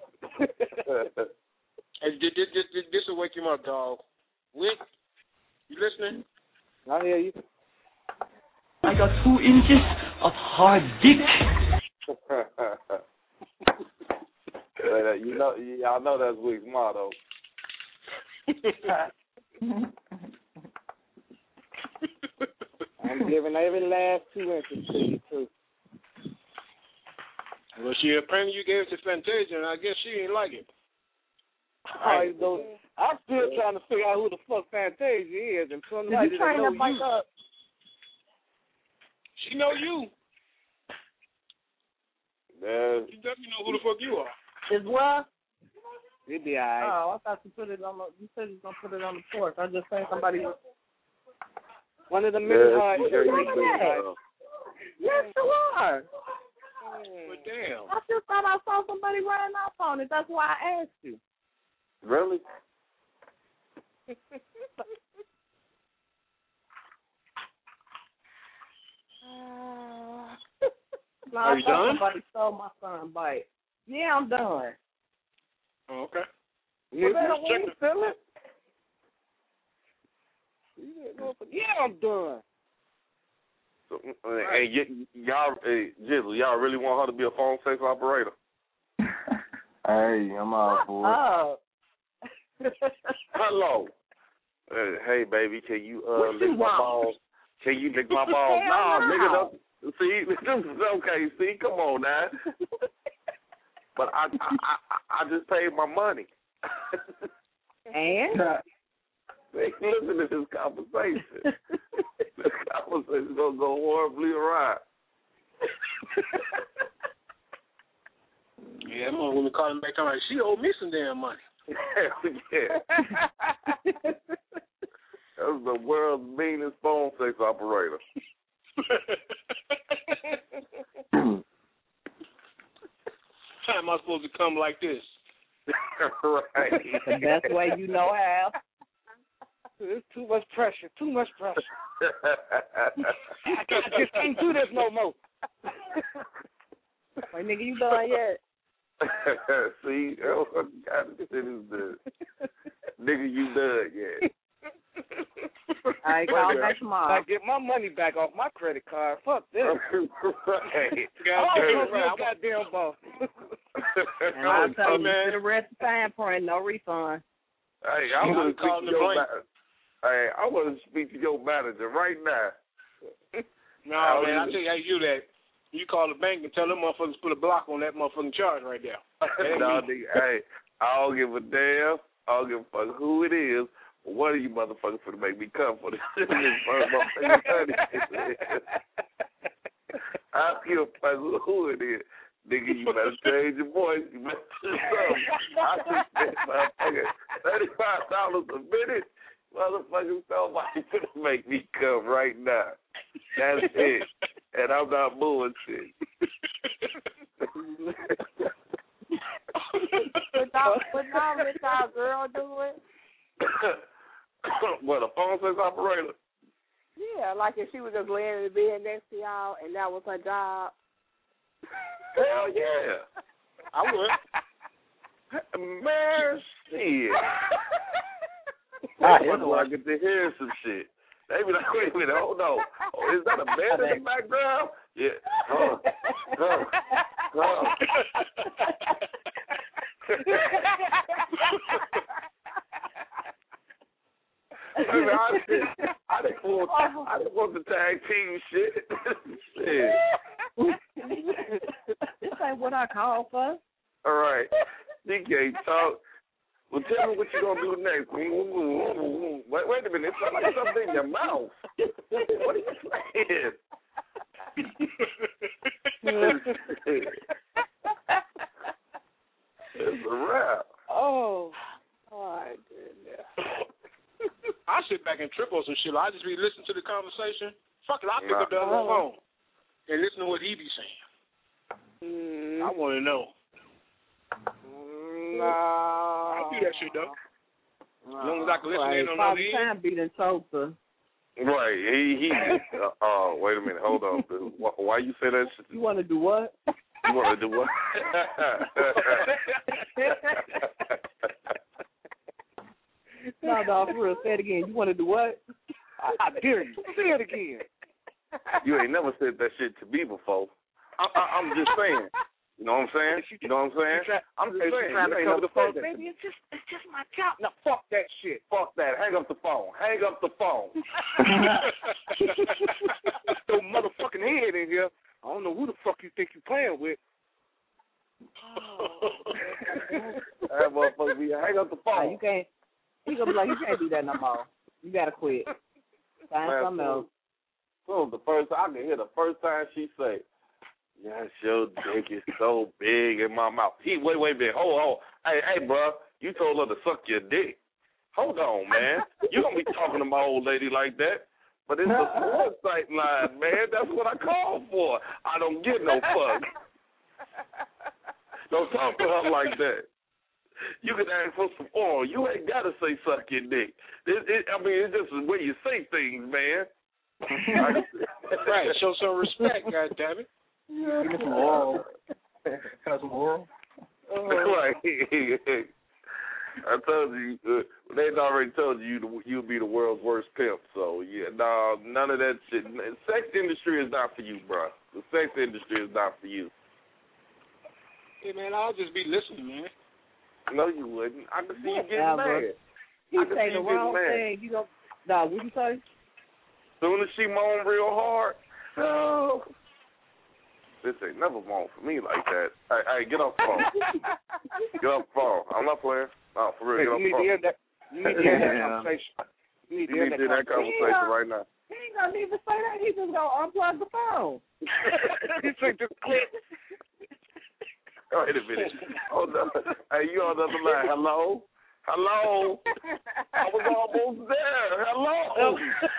Hey, this, this, this, this will wake him up, dog. Wick, you listening? I hear you. I got two inches of hard dick. You know, y'all know that's Wick's motto. I'm giving every last two inches to you, too. Well, she apparently you gave it to Fantasia, and I guess she didn't like it. I know. I'm still trying to figure out who the fuck Fantasia is, and somebody Did you that train know that bike you. up? She know you. Yeah. She definitely know who the fuck you are. Is what? It'd be all right. Oh, I thought you put it on the. You said you was gonna put it on the porch. I just saying somebody. One of the Yeah, many hard. yeah, you that. Yes, you are. But damn. I just thought I saw somebody running off on it. That's why I asked you. Really? Uh, no, Are I you thought done? somebody stole my son's bike. Yeah, I'm done. Oh, okay. You Well, well, check it. feel it? Yeah, I'm done. So, uh, hey, y- y'all, hey, Jizzle, y'all really want her to be a phone sex operator? Hey, I'm all for it. Oh. Hello. Uh, hey, baby, can you uh, What lick you my want? balls? Can you lick my balls? Hell Nah, no. nigga, don't. See, this is okay. See, come on now. But I, I, I, I just paid my money. And? Hey, listen to this conversation. This conversation's gonna go horribly awry. Yeah, them women calling back talking like, she owe me some damn money. Hell yeah. That was the world's meanest phone sex operator. How am I supposed to come like this? Right. The best way you know how. There's too much pressure. Too much pressure. I just can't do this no more. Wait, nigga, you done yet? See, oh, God, this shit is the nigga, you done yet? I ain't calling back I tomorrow. get my money back off my credit card. Fuck this. Right. Oh, my goddamn boss. And I'll tell you, for the rest of the time, print, no refund. Hey, I want to speak to your manager. Hey, I want to speak to your manager right now. No, man, I tell you how you do that. You call the bank and tell them motherfuckers put a block on that motherfucking charge right there. No, nigga, hey, I don't give a damn. I don't give a fuck who it is. One of you motherfuckers for to make me come for this. I don't give a fuck who it is. Nigga, you better change your voice. You better do something. I think that motherfucker thirty-five dollars a minute. Motherfucker, somebody gonna make me come right now. That's it. And I'm not bullshit. What y'all, what y'all, what y'all girl doing? What, a phone sex operator? Yeah, like if she was just laying in the bed next to y'all and that was her job. Hell yeah. I would. Man, shit. They wonder why I get to hear some shit. They be like, wait a minute, hold on. Oh, is that a band in the background? Yeah. Oh, oh, oh. I, mean, I, didn't, I, didn't want, I didn't want the tag team shit. Shit. This ain't what I called for. All right. You can't talk. Well, tell me what you're going to do next. Wait, wait a minute. It sounds like something in your mouth. What are you saying? It's a wrap. Oh, all right, yeah. I sit back and trip on some shit. I just be listening to the conversation. Fuck it, I pick nah. up the other phone and listen to what he be saying. Mm. I want to know. No. I do that shit though. No. As long as I can listen right. in on Father the Time beating Tulsa. Right. He, he, uh, oh, wait a minute. Hold on. Why, why you say that shit? You want to do what? You want to do what? No, no, for real. Say it again. You want to do what? I, I dare you. Say it again. You ain't never said that shit to me before. I, I, I'm just saying. You know what I'm saying? You know what I'm saying? Try, I'm just saying. Trying You to ain't cover never the phone. said that. Baby, it's just, it's just my job. Now, fuck that shit. Fuck that. Hang up the phone. Hang up the phone. Your motherfucking head in here. I don't know who the fuck you think you playing with. That motherfucker be hang up the phone. Nah, you can't. He gonna be like, you can't do that no more. You gotta quit. Find Man, something else. So the first I can hear the first time she say, "Yes, your dick is so big in my mouth." He wait, wait a minute, hold on. Hey, hey, bro, you told her to suck your dick. Hold on, man. You don't be talking to my old lady like that. But it's a sports site line, man. That's what I call for. I don't get no fuck. Don't talk to her like that. You can ask for some oil. You ain't got to say suck your dick. It, it, I mean, it's just the way you say things, man. Right, show some respect, goddammit. Give me some oral. Have some oral. Right. I told you, uh, they'd already told you you you'll be the world's worst pimp. So yeah, no, none of that shit. Sex industry is not for you, bro. The sex industry is not for you. Hey man, I'll just be listening, man. No, you wouldn't. I can see you getting Yeah, mad. You I can say see the you getting wrong mad. thing. You go. Nah, what you say? Soon as she moan real hard, no. This ain't never moan for me like that. Hey, hey, get off the phone. Get off the phone. I'm not playing. No, for real, Hey, get off you the need to phone. hear that. You need to hear that conversation. You need to You hear need to that hear that conversation. conversation right now. He ain't gonna even say that. He just gonna unplug the phone. He said just click. Wait a minute. Hold on. Hey, you on the other line. Hello? Hello? I was almost there. Hello?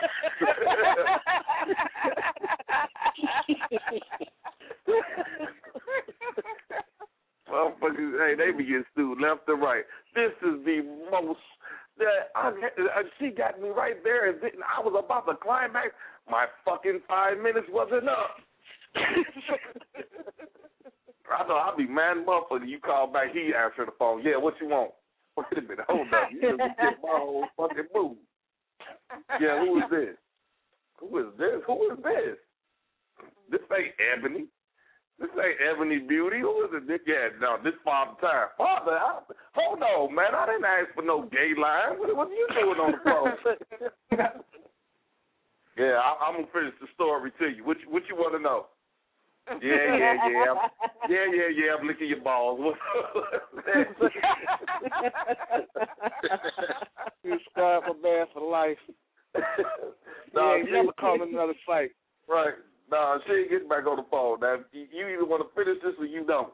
Motherfuckers, hey, they be getting stewed left and right. This is the most that I, uh, she got me right there, and then I was about to climax. My fucking five minutes wasn't up. I know I'll be mad motherfucker. You call back, he answer the phone. Yeah, what you want? Wait a minute, hold up. You just get my whole fucking move. Yeah, who is this? Who is this? Who is this? This ain't Ebony. This ain't Ebony Beauty. Who is it? Yeah, no, this Father Time. Father, I, hold on, man. I didn't ask for no gay line. What, what are you doing on the phone? Yeah, I, I'm gonna finish the story to you. What you, what you want to know? Yeah, yeah, yeah. Yeah, yeah, yeah. I'm licking your balls. You scarred my man for life. No, yeah, you never call another fight. Right. No, she ain't getting back on the phone. Now, you, you either want to finish this or you don't.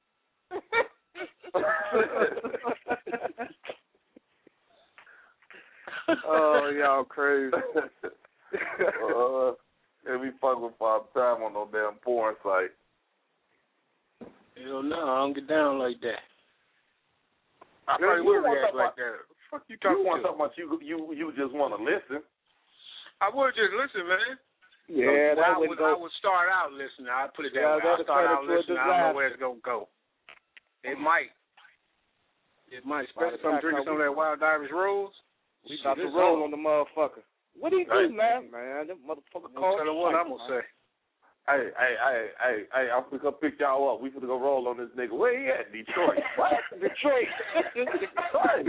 Oh, y'all crazy. uh, and we fuck with Father Time on no damn porn site. Hell no, I don't get down like that. I Girl, mean, you we react want like about, that. Fuck you You talking want to? talking about you, you, you just want to listen. I would just listen, man. Yeah, so, that I would would. go. I would start out listening. I'd put it that Yeah, way. that'd I start turn out into a listening. I don't know disaster. where it's gonna go. It might. It might, especially if I'm Matter of drinking fact, some of that Wild Irish Rose. We about to roll on the motherfucker. What do you do, man? Man, that motherfucker called. Tell her what I'm gonna say. Hey, hey, hey, hey, hey, I'm finna come pick y'all up. We finna go roll on this nigga. Where he at? Detroit. What? Detroit. Detroit.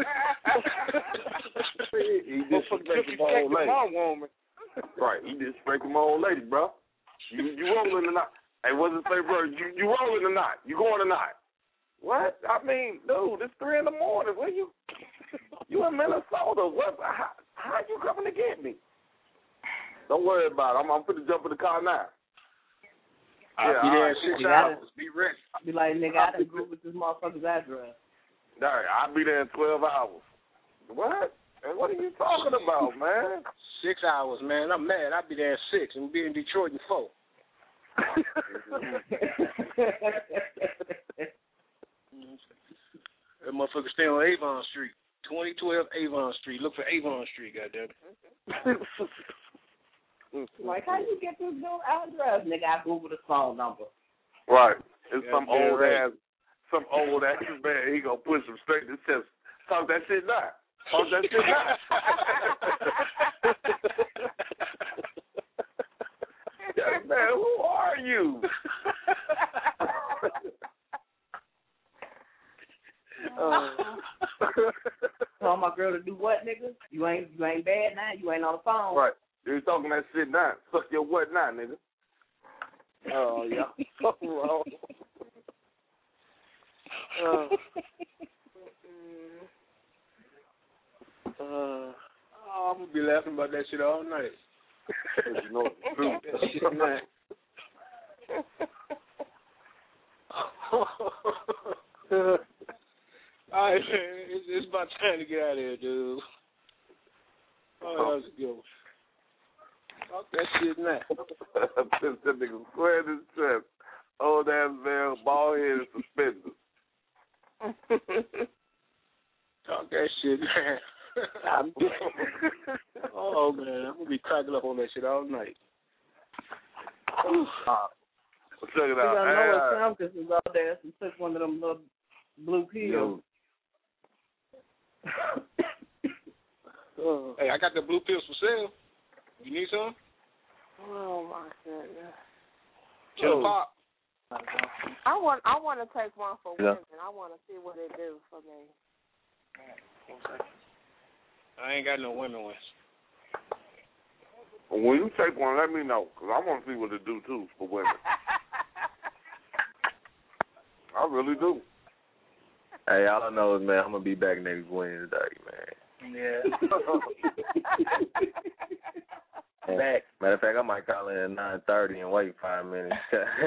He disrespecting my old lady. My woman. Right, he disrespecting my old lady, bro. You you rolling or not? Hey, what's it say, bro? You you rolling or not? You going or not? What? I mean, dude, it's three in the morning. Where you? You in Minnesota? What? How, how you coming to get me? Don't worry about it. I'm I'm finna jump in the car now. I'll yeah, be there in in six hours. hours. Be ready. I'll be like, nigga, I done Googled this motherfucker's address. All right, I'll be there in twelve hours. What? And what are you talking about, man? Six hours, man. I'm mad. I'll be there in six and we'll be in Detroit in four. That motherfucker stay on Avon Street. twenty twelve Avon Street. Look for Avon Street, goddamn. Like, how you get this new address? Nigga, I Googled his phone number. Right. It's Yeah, some yeah, old right. ass, some old ass man. He gonna push him straight to the chest. Talk that shit now. Talk that shit now. Yeah, man, who are you? uh, Tell my girl to do what, nigga? You ain't you ain't bad now. You ain't on the phone. Right. You talking that shit now. Suck your what now, nigga? Oh, yeah. So wrong. Uh, uh, oh, I'm gonna be laughing about that shit all night. You know it's true. That shit, man. All right, man. It's, it's about time to get out of here, dude. Oh, that was a good one. Talk that shit now. That nigga square his chest. Old ass man, bald head and suspenders. Talk that shit, man. Oh, man. I'm going to be cracking up on that shit all night. Uh, check it You out. gotta know Hey, what Samkus is out there and took one of them little blue pills. Uh, hey, I got the blue pills for sale. You need some? Oh my goodness. Chill pop. I want I want to take one for Yeah. women. I want to see what it do for me. I ain't got no women ones. when you take one, let me know, because I want to see what it do, too, for women. I really do. Hey, all I know is, man, I'm going to be back next Wednesday, man. Yeah. Back. Matter of fact, I might call in at nine thirty and wait five minutes.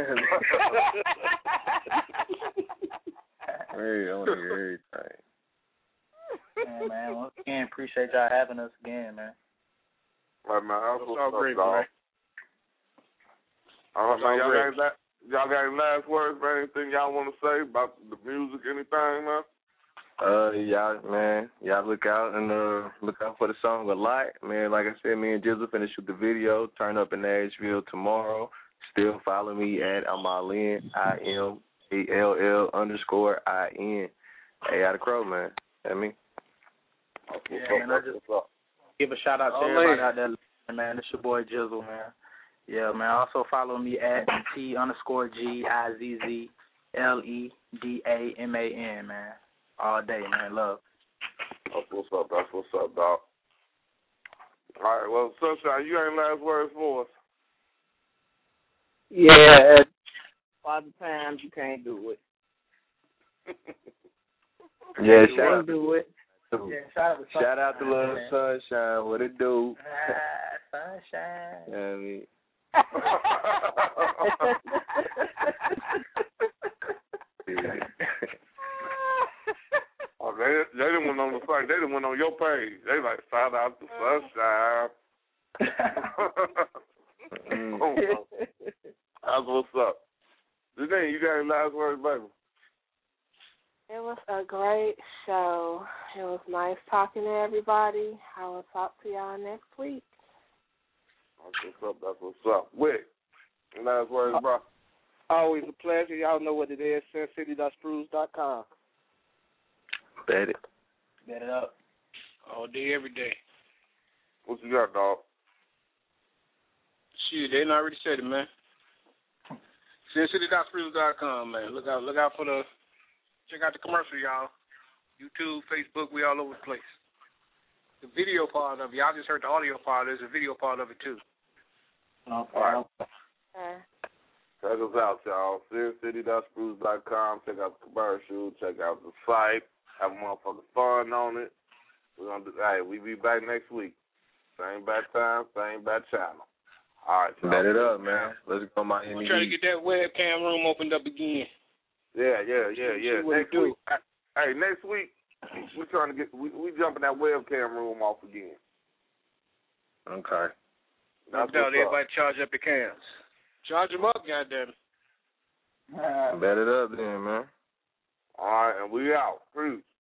Hey, I want to hear everything. Yeah, man. Once again, appreciate y'all having us again, man. Right, man. That's It's what's all up, great, dog. man. All right, It's man. all Y'all great. got, any la- y'all got any last words, man? Anything y'all want to say about the music, anything, man? Uh, y'all, man, y'all look out and uh, look out for the song a lot, man. Like I said, me and Jizzle finna shoot the video. Turn up in Nashville tomorrow. Still follow me at Amalin, I M A L L underscore I N. Hey, out of Crow, man. That me. Yeah, man, I just give a shout out to Oh, everybody man. out there, man. It's your boy Jizzle, man. Yeah, man. Also follow me at T underscore G I Z Z L E D A M A N, man. All day, man. Love. That's what's up. That's what's up, dog. All right, well, Sunshine, you ain't last words for us. Yeah, five times you can't do it. Yeah, You shout can't out, do it. Yeah, shout out to shout out to Sunshine, Love man. Sunshine. What it do? Ah, sunshine. You know what I mean? Oh, they they didn't went on the site. They didn't went on your page. They like shout out to Sunshine. Mm. That's what's up. Janine, you got any last words, baby? It was a great show. It was nice talking to everybody. I will talk to y'all next week. That's what's up. That's what's up. Wick, last words, bro. Always a pleasure. Y'all know what it is. sin city dot spruce dot com. Bet it. Bet it up. All day, every day. What you got, dog? Shit, they done already said it, man. Sin City dot spruce dot com, man. Look out, look out for the, check out the commercial, y'all. YouTube, Facebook, we all over the place. The video part of it, y'all just heard the audio part. There's a video part of it, too. Okay. All right. Uh. Check us out, y'all. Sin City dot spruce dot com. Check out the commercial. Check out the site. Have a motherfucking fun on it. We're gonna do. Hey, we be back next week. Same bad time, same bad channel. All right, y'all. Bet it up, man. Let's go Miami. We're trying to get that webcam room opened up again. Yeah, yeah, yeah, yeah. Next week. Hey, next week we're trying to get. We we jumping that webcam room off again. Okay. No doubt, everybody charge up your cams. Charge them up, goddamn. Bet it up then, man. All right, and we out. Fruit.